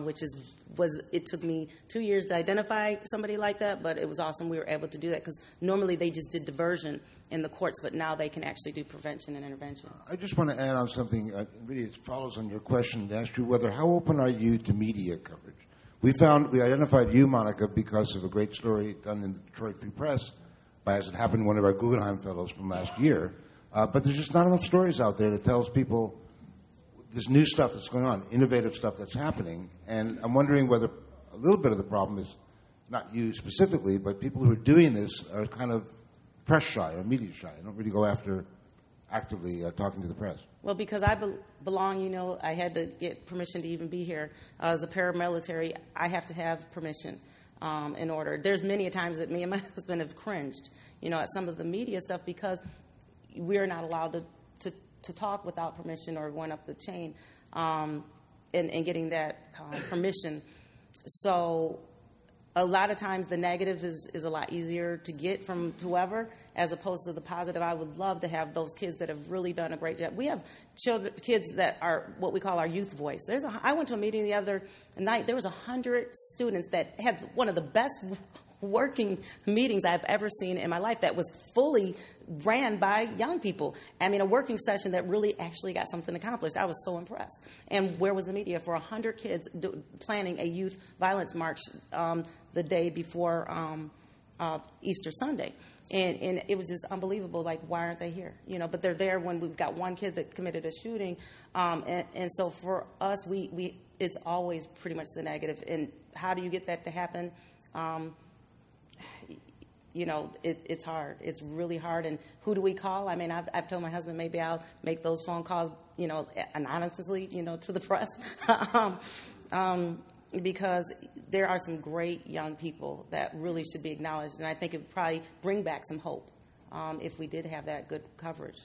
C: it took me 2 years to identify somebody like that, but it was awesome we were able to do that, because normally they just did diversion in the courts, but now they can actually do prevention and intervention.
F: I just want to add on something. Really, it follows on your question to ask you how open are you to media coverage? We identified you, Monica, because of a great story done in the Detroit Free Press, as it happened to one of our Guggenheim Fellows from last year. But there's just not enough stories out there that tells people this new stuff that's going on, innovative stuff that's happening. And I'm wondering whether a little bit of the problem is not you specifically, but people who are doing this are kind of press shy or media shy. I don't really go after actively talking to the press.
C: Well, because I belong, I had to get permission to even be here. As a paramilitary, I have to have permission in order. There's many times that me and my husband have cringed, at some of the media stuff, because we're not allowed to talk without permission or going up the chain and getting that permission. So a lot of times the negative is a lot easier to get from whoever, as opposed to the positive. I would love to have those kids that have really done a great job. We have kids that are what we call our youth voice. I went to a meeting the other night. There was 100 students that had one of the best working meetings I've ever seen in my life, that was fully ran by young people. I mean, a working session that really actually got something accomplished. I was so impressed. And where was the media for 100 kids planning a youth violence march the day before Easter Sunday? And it was just unbelievable. Like, why aren't they here? But they're there when we've got one kid that committed a shooting. And so for us, it's always pretty much the negative. And how do you get that to happen? It's hard. It's really hard. And who do we call? I mean, I've told my husband maybe I'll make those phone calls, anonymously, to the press. Because there are some great young people that really should be acknowledged. And I think it would probably bring back some hope if we did have that good coverage.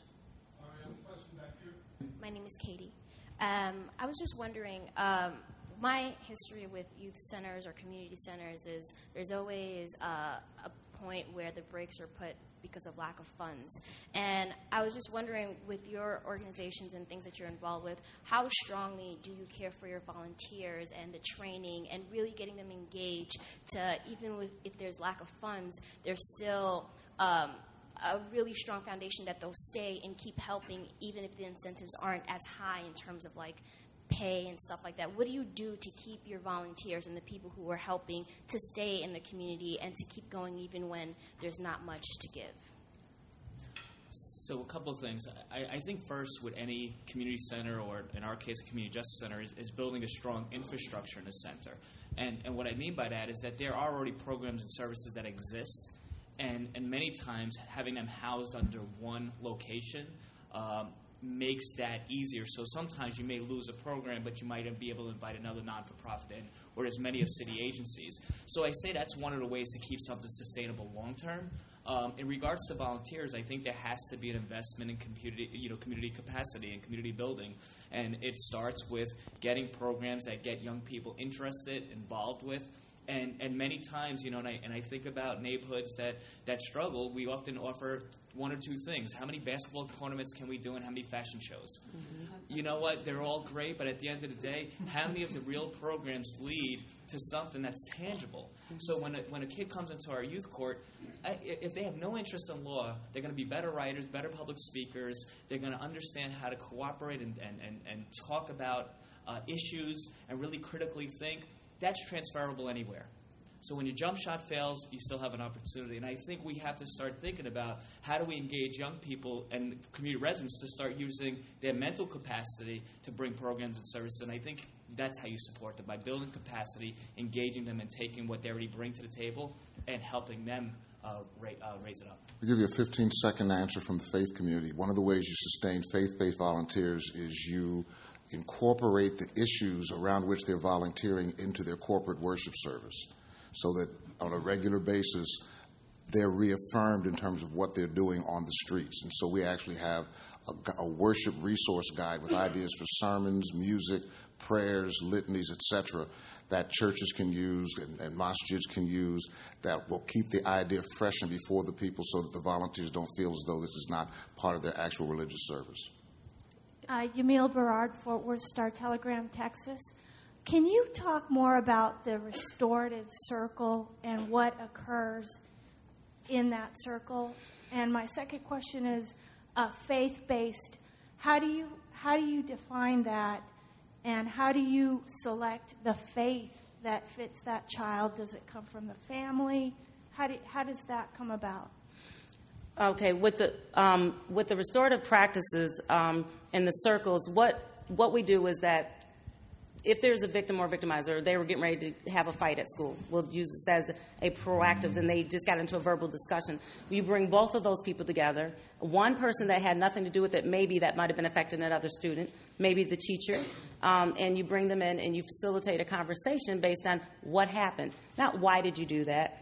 G: My name is Katie. I was just wondering, my history with youth centers or community centers is there's always a point where the brakes are put because of lack of funds. And I was just wondering, with your organizations and things that you're involved with, how strongly do you care for your volunteers and the training and really getting them engaged to, even if there's lack of funds, there's still a really strong foundation that they'll stay and keep helping, even if the incentives aren't as high in terms of like pay and stuff like that? What do you do to keep your volunteers and the people who are helping to stay in the community and to keep going even when there's not much to give?
D: So a couple of things. I think first with any community center, or in our case a community justice center, is building a strong infrastructure in the center. And what I mean by that is that there are already programs and services that exist, and many times having them housed under one location makes that easier. So sometimes you may lose a program, but you might be able to invite another non-for-profit in, or as many of city agencies. So I say that's one of the ways to keep something sustainable long-term. In regards to volunteers, I think there has to be an investment in community capacity and community building, and it starts with getting programs that get young people interested, involved with. And many times, and I think about neighborhoods that struggle, we often offer one or two things. How many basketball tournaments can we do, and how many fashion shows? Mm-hmm. You know what? They're all great, but at the end of the day, how many of the real programs lead to something that's tangible? Mm-hmm. So when a kid comes into our youth court, if they have no interest in law, they're going to be better writers, better public speakers. They're going to understand how to cooperate and talk about issues and really critically think. That's transferable anywhere. So when your jump shot fails, you still have an opportunity. And I think we have to start thinking about how do we engage young people and community residents to start using their mental capacity to bring programs and services. And I think that's how you support them, by building capacity, engaging them, and taking what they already bring to the table and helping them raise it up.
B: I'll give you a 15-second answer from the faith community. One of the ways you sustain faith-based volunteers is you incorporate the issues around which they're volunteering into their corporate worship service, so that on a regular basis they're reaffirmed in terms of what they're doing on the streets. And so we actually have a worship resource guide with ideas for sermons, music, prayers, litanies, etc., that churches can use and masjids can use, that will keep the idea fresh and before the people, so that the volunteers don't feel as though this is not part of their actual religious service.
H: Yamil Berard, Fort Worth Star-Telegram, Texas. Can you talk more about the restorative circle and what occurs in that circle? And my second question is faith-based. How do you define that, and how do you select the faith that fits that child? Does it come from the family? How does that come about?
C: Okay, with the restorative practices and the circles, what we do is that if there's a victim or victimizer, they were getting ready to have a fight at school, we'll use this as a proactive, and they just got into a verbal discussion. You bring both of those people together. One person that had nothing to do with it, maybe that might have been affecting another student, maybe the teacher, and you bring them in and you facilitate a conversation based on what happened. Not why did you do that,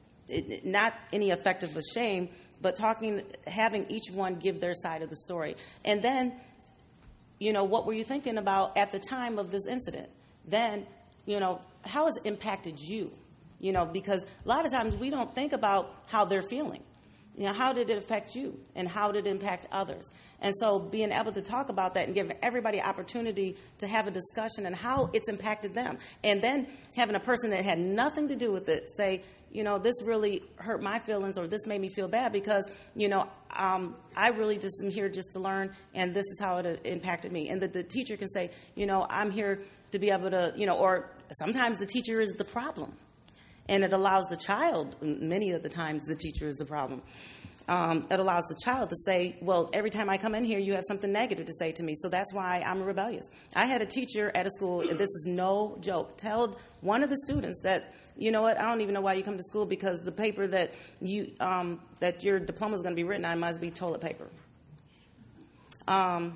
C: not any effective shame, but having each one give their side of the story. And then, what were you thinking about at the time of this incident? Then, how has it impacted you? Because a lot of times we don't think about how they're feeling. How did it affect you, and how did it impact others? And so being able to talk about that and giving everybody opportunity to have a discussion and how it's impacted them. And then having a person that had nothing to do with it say, this really hurt my feelings, or this made me feel bad because, I really just am here just to learn, and this is how it impacted me. And the teacher can say, I'm here to be able to, or sometimes the teacher is the problem. And it allows the child, many of the times the teacher is the problem. It allows the child to say, well, every time I come in here, you have something negative to say to me, so that's why I'm rebellious. I had a teacher at a school, this is no joke, tell one of the students that, I don't even know why you come to school, because the paper that that your diploma is going to be written on must be toilet paper. I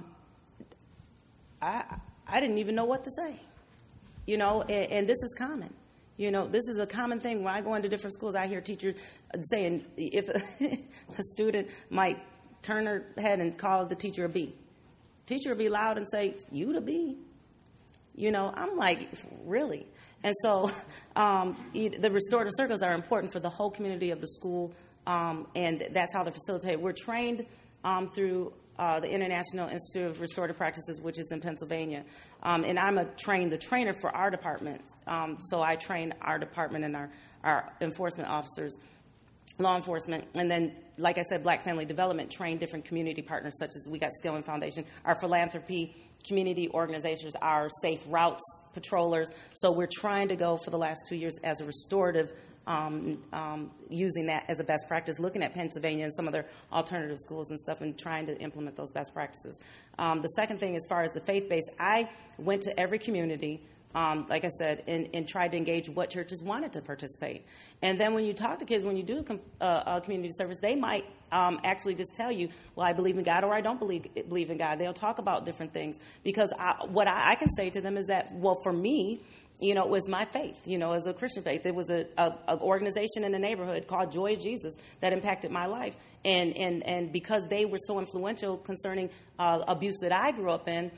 C: didn't even know what to say, and this is common. This is a common thing. When I go into different schools, I hear teachers saying if a student might turn her head and call the teacher a B. Teacher will be loud and say, you the B. I'm like, really? And so the restorative circles are important for the whole community of the school, and that's how they're facilitated. We're trained through the International Institute of Restorative Practices, which is in Pennsylvania. And I'm the trainer for our department. So I train our department and our enforcement officers, law enforcement. And then, like I said, Black Family Development train different community partners, such as we got Skillman Foundation, our philanthropy community organizations, our Safe Routes patrollers. So we're trying to go for the last 2 years as a restorative using that as a best practice, looking at Pennsylvania and some of their alternative schools and stuff and trying to implement those best practices. The second thing, as far as the faith-based, I went to every community, like I said, and tried to engage what churches wanted to participate. And then when you talk to kids, when you do a community service, they might actually just tell you, well, I believe in God, or I don't believe in God. They'll talk about different things. Because what I can say to them is that, well, for me, it was my faith, as a Christian faith. It was an organization in the neighborhood called Joy of Jesus that impacted my life. And because they were so influential concerning abuse that I grew up in,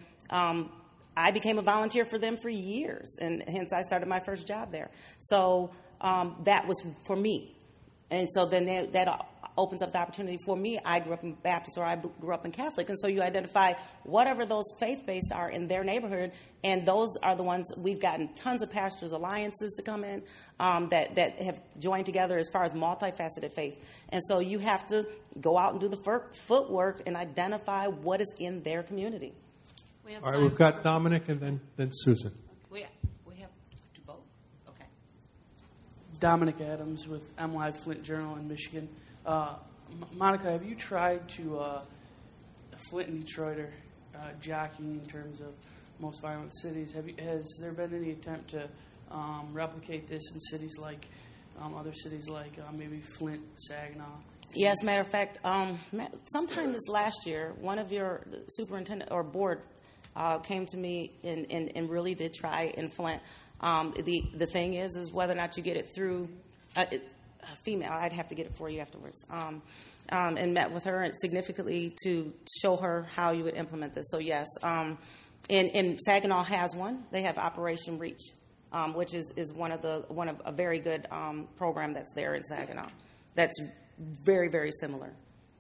C: I became a volunteer for them for years, and hence I started my first job there. So that was for me. And so then that opens up the opportunity for me. I grew up in Baptist, or I grew up in Catholic. And so you identify whatever those faith-based are in their neighborhood, and those are the ones we've gotten tons of pastors' alliances to come in that have joined together as far as multifaceted faith. And so you have to go out and do the footwork and identify what is in their community.
I: All right, we've got Dominic and then Susan.
A: We have to do both? Okay.
J: Dominic Adams with MLive Flint Journal in Michigan. Monica, have you tried to, Flint and Detroit are jockeying in terms of most violent cities. Has there been any attempt to replicate this in cities like other cities like maybe Flint, Saginaw?
C: Yes, matter of fact, sometime this last year, one of your superintendent or board came to me and really did try in Flint. The thing is whether or not you get it through female. I'd have to get it for you afterwards. And met with her significantly to show her how you would implement this. So yes, and Saginaw has one. They have Operation Reach, which is one of a very good program that's there in Saginaw. That's very, very similar.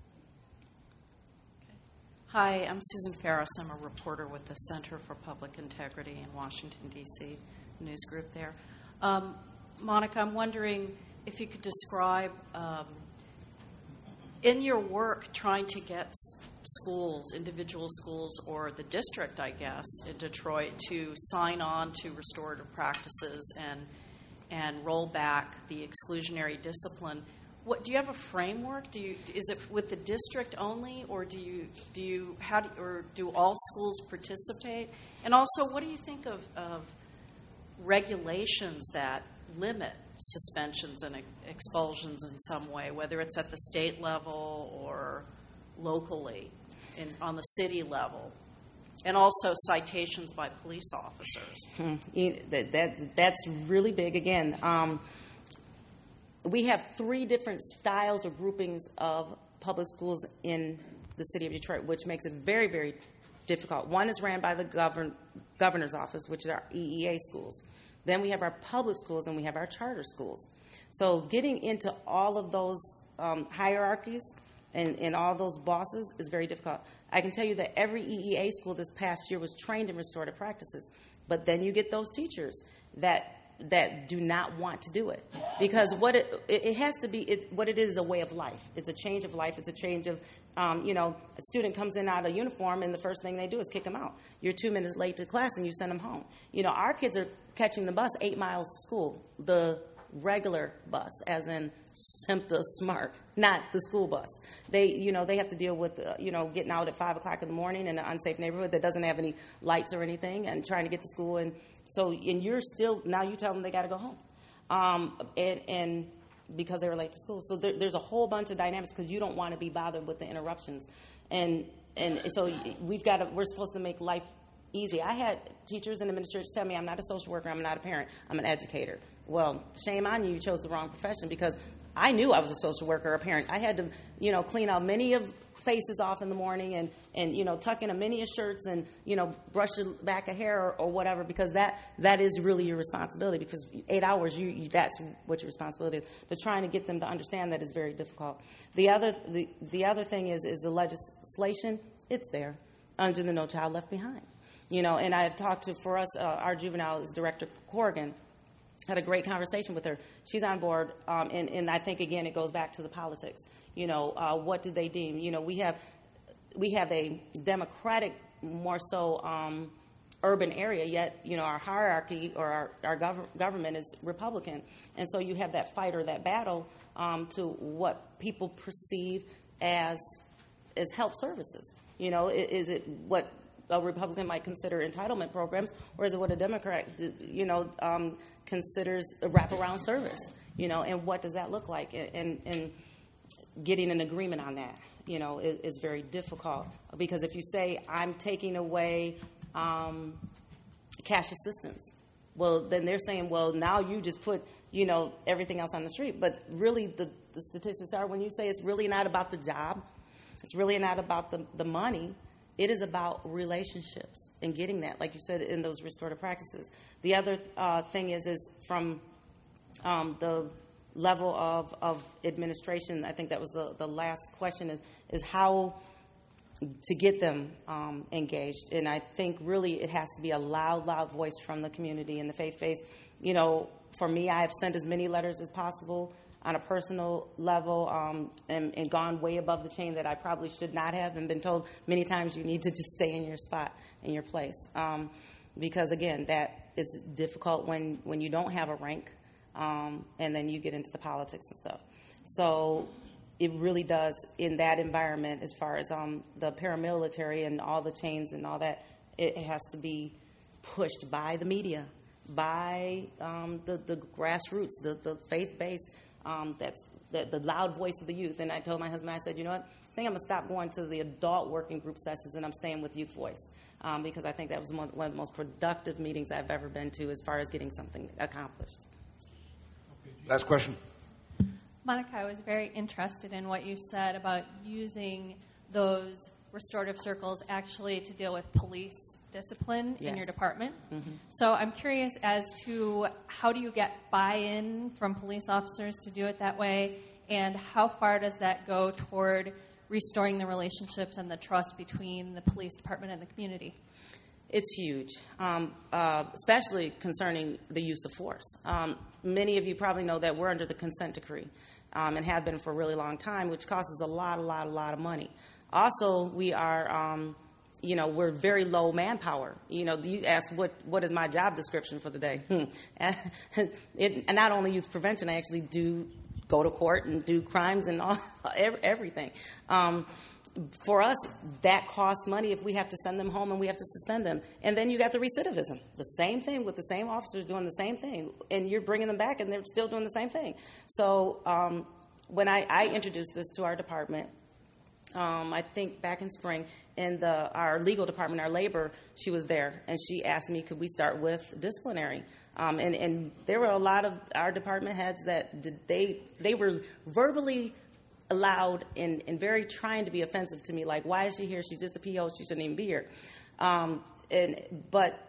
K: Hi, I'm Susan Ferris. I'm a reporter with the Center for Public Integrity in Washington, D.C., news group there. Monica, I'm wondering if you could describe, in your work trying to get schools, individual schools, or the district, I guess, in Detroit to sign on to restorative practices and roll back the exclusionary discipline, do you have a framework? Is it with the district only, or do all schools participate? And also, what do you think of regulations that limit suspensions and expulsions in some way, whether it's at the state level or locally, on the city level, and also citations by police officers?
C: That's really big. Again, we have 3 different styles or groupings of public schools in the city of Detroit, which makes it very, very difficult. One is ran by the governor's office, which is our EEA schools. Then we have our public schools, and we have our charter schools. So getting into all of those hierarchies and all those bosses is very difficult. I can tell you that every EEA school this past year was trained in restorative practices. But then you get those teachers that do not want to do it, because what it has to be, what it is a way of life. It's a change of life. It's a change of, a student comes in out of uniform, and the first thing they do is kick them out. You're 2 minutes late to class, and you send them home. Our kids are catching the bus 8 miles to school, the regular bus, as in SIMPTA SMART, not the school bus. They have to deal with, getting out at 5 o'clock in the morning in an unsafe neighborhood that doesn't have any lights or anything, and trying to get to school. And you're still, now you tell them they got to go home. And because they were late to school. So there's a whole bunch of dynamics, because you don't want to be bothered with the interruptions. And so we're supposed to make life easy. I had teachers and administrators tell me, I'm not a social worker, I'm not a parent, I'm an educator. Well, shame on you, you chose the wrong profession, because I knew I was a social worker or a parent. I had to, clean out many of faces off in the morning and tuck in many of shirts and, brush the back of hair or whatever, because that is really your responsibility, because 8 hours, that's what your responsibility is. But trying to get them to understand that is very difficult. The other thing is the legislation. It's there under the No Child Left Behind. And I've talked to, for us, our juvenile director, Corrigan, had a great conversation with her. She's on board, and I think, again, it goes back to the politics. What do they deem? We have a democratic, more so, urban area, yet, our hierarchy or our government is Republican. And so you have that fight or that battle to what people perceive as health services. Is it what a Republican might consider entitlement programs, or is it what a Democrat, considers a wraparound service? And what does that look like? And getting an agreement on that, is very difficult. Because if you say, I'm taking away cash assistance, well, then they're saying, well, now you just put, everything else on the street. But really, the statistics are, when you say it's really not about the job, it's really not about the money, it is about relationships and getting that, like you said, in those restorative practices. The other thing is from the level of administration, I think that was the last question, is how to get them engaged. And I think really it has to be a loud voice from the community and the faith-based. For me, I have sent as many letters as possible on a personal level and gone way above the chain that I probably should not have, and been told many times you need to just stay in your spot, in your place. Because, again, that it's difficult when you don't have a rank, and then you get into the politics and stuff. So it really does, in that environment, as far as the paramilitary and all the chains and all that, it has to be pushed by the media, by the grassroots, the faith-based, that's the loud voice of the youth. And I told my husband, I said, you know what, I think I'm going to stop going to the adult working group sessions, and I'm staying with Youth Voice, because I think that was one of the most productive meetings I've ever been to as far as getting something accomplished.
F: Last question.
L: Monica, I was very interested in what you said about using those restorative circles actually to deal with police discipline in your department. Mm-hmm. So I'm curious as to how do you get buy-in from police officers to do it that way, and how far does that go toward restoring the relationships and the trust between the police department and the community?
C: It's huge, especially concerning the use of force. Many of you probably know that we're under the consent decree and have been for a really long time, which costs us a lot of money. Also, we are, we're very low manpower. You ask what is my job description for the day? And not only youth prevention, I actually do go to court and do crimes and everything. For us, that costs money if we have to send them home and we have to suspend them. And then you got the recidivism, the same thing with the same officers doing the same thing. And you're bringing them back and they're still doing the same thing. So when I introduced this to our department, I think back in spring, in our legal department, our labor, she was there. And she asked me, could we start with disciplinary? And there were a lot of our department heads that they were verbally allowed and very trying to be offensive to me, like, why is she here? She's just a PO. She shouldn't even be here. But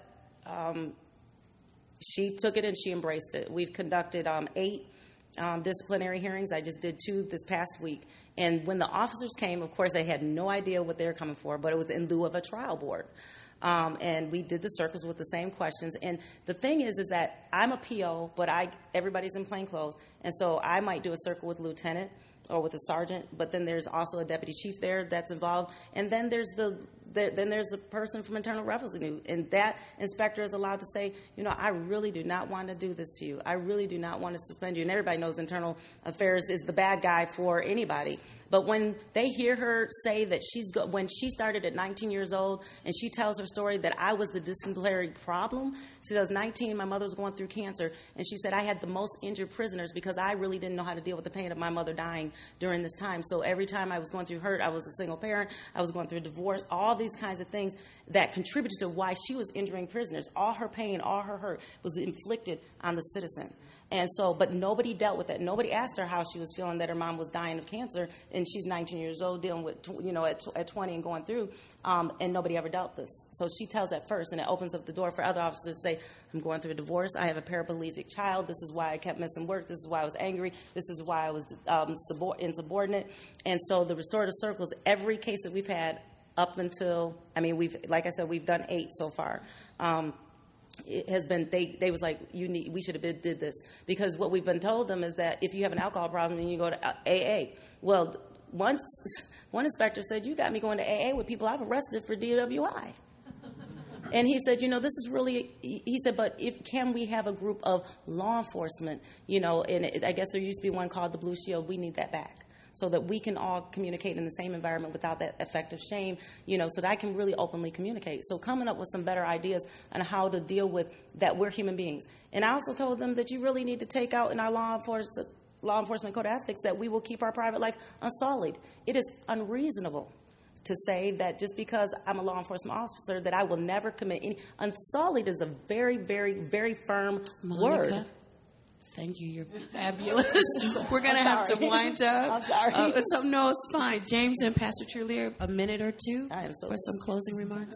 C: she took it and she embraced it. We've conducted 8 disciplinary hearings. I just did 2 this past week. And when the officers came, of course, they had no idea what they were coming for, but it was in lieu of a trial board. And we did the circles with the same questions. And the thing is that I'm a PO, but everybody's in plain clothes. And so I might do a circle with lieutenant or with a sergeant, but then there's also a deputy chief there that's involved, and then there's the person from internal revenue, and that inspector is allowed to say, I really do not want to do this to you. I really do not want to suspend you. And everybody knows internal affairs is the bad guy for anybody. But when they hear her say that when she started at 19 years old, and she tells her story that I was the disciplinary problem. She was 19, my mother was going through cancer, and she said I had the most injured prisoners because I really didn't know how to deal with the pain of my mother dying during this time. So every time I was going through hurt, I was a single parent, I was going through a divorce, all these kinds of things that contributed to why she was injuring prisoners. All her pain, all her hurt was inflicted on the citizen. And so, but nobody dealt with that. Nobody asked her how she was feeling that her mom was dying of cancer, and she's 19 years old, dealing with, at 20 and going through, and nobody ever dealt this. So she tells that first, and it opens up the door for other officers to say, I'm going through a divorce, I have a paraplegic child, this is why I kept missing work, this is why I was angry, this is why I was insubordinate. And so the restorative circles, every case that we've had up until, like I said, we've done 8 so far. It has been, they was like, we should have did this. Because what we've been told them is that if you have an alcohol problem, then you go to AA. Well, one inspector said, you got me going to AA with people I've arrested for DWI. And he said, this is really, he said, but can we have a group of law enforcement, and I guess there used to be one called the Blue Shield. We need that back so that we can all communicate in the same environment without that effect of shame, so that I can really openly communicate. So coming up with some better ideas on how to deal with that we're human beings. And I also told them that you really need to take out in our law enforcement code of ethics that we will keep our private life unsullied. It is unreasonable to say that just because I'm a law enforcement officer that I will never commit any. Unsullied is a very, very, very firm word.
A: Thank you. You're fabulous. We're going to have to wind up.
C: I'm sorry.
A: No, it's fine. James and Pastor Trulier, a minute or two for some closing remarks.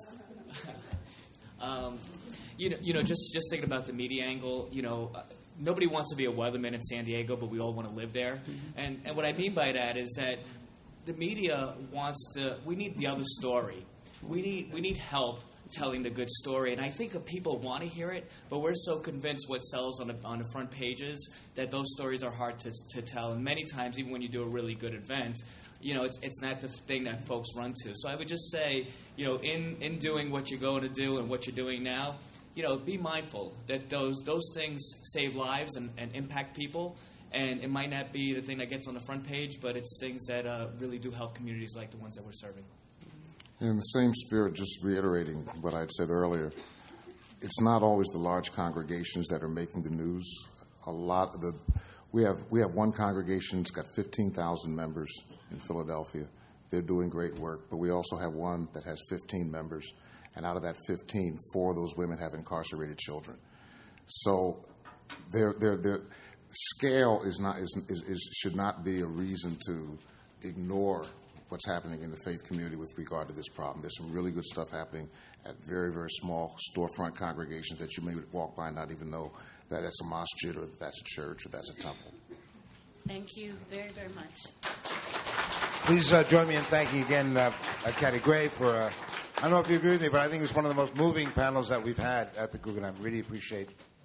D: Just thinking about the media angle, nobody wants to be a weatherman in San Diego, but we all want to live there. Mm-hmm. And what I mean by that is that the media we need the other story. We need help telling the good story, and I think that people want to hear it, but we're so convinced what sells on the front pages that those stories are hard to tell. And many times, even when you do a really good event, it's not the thing that folks run to. So I would just say, in doing what you're going to do and what you're doing now, be mindful that those things save lives and impact people. And it might not be the thing that gets on the front page, but it's things that really do help communities like the ones that we're serving.
B: In the same spirit, just reiterating what I had said earlier, it's not always the large congregations that are making the news. We have one congregation that's got 15,000 members in Philadelphia. They're doing great work, but we also have one that has 15 members, and out of that 15, 4 of those women have incarcerated children. So their scale should not be a reason to ignore what's happening in the faith community with regard to this problem. There's some really good stuff happening at very, very small storefront congregations that you may walk by and not even know that that's a masjid or that that's a church or that's a temple.
A: Thank you very, very much.
F: Please join me in thanking again Kathy Gray for, I don't know if you agree with me, but I think it's one of the most moving panels that we've had at the Guggenheim. Really appreciate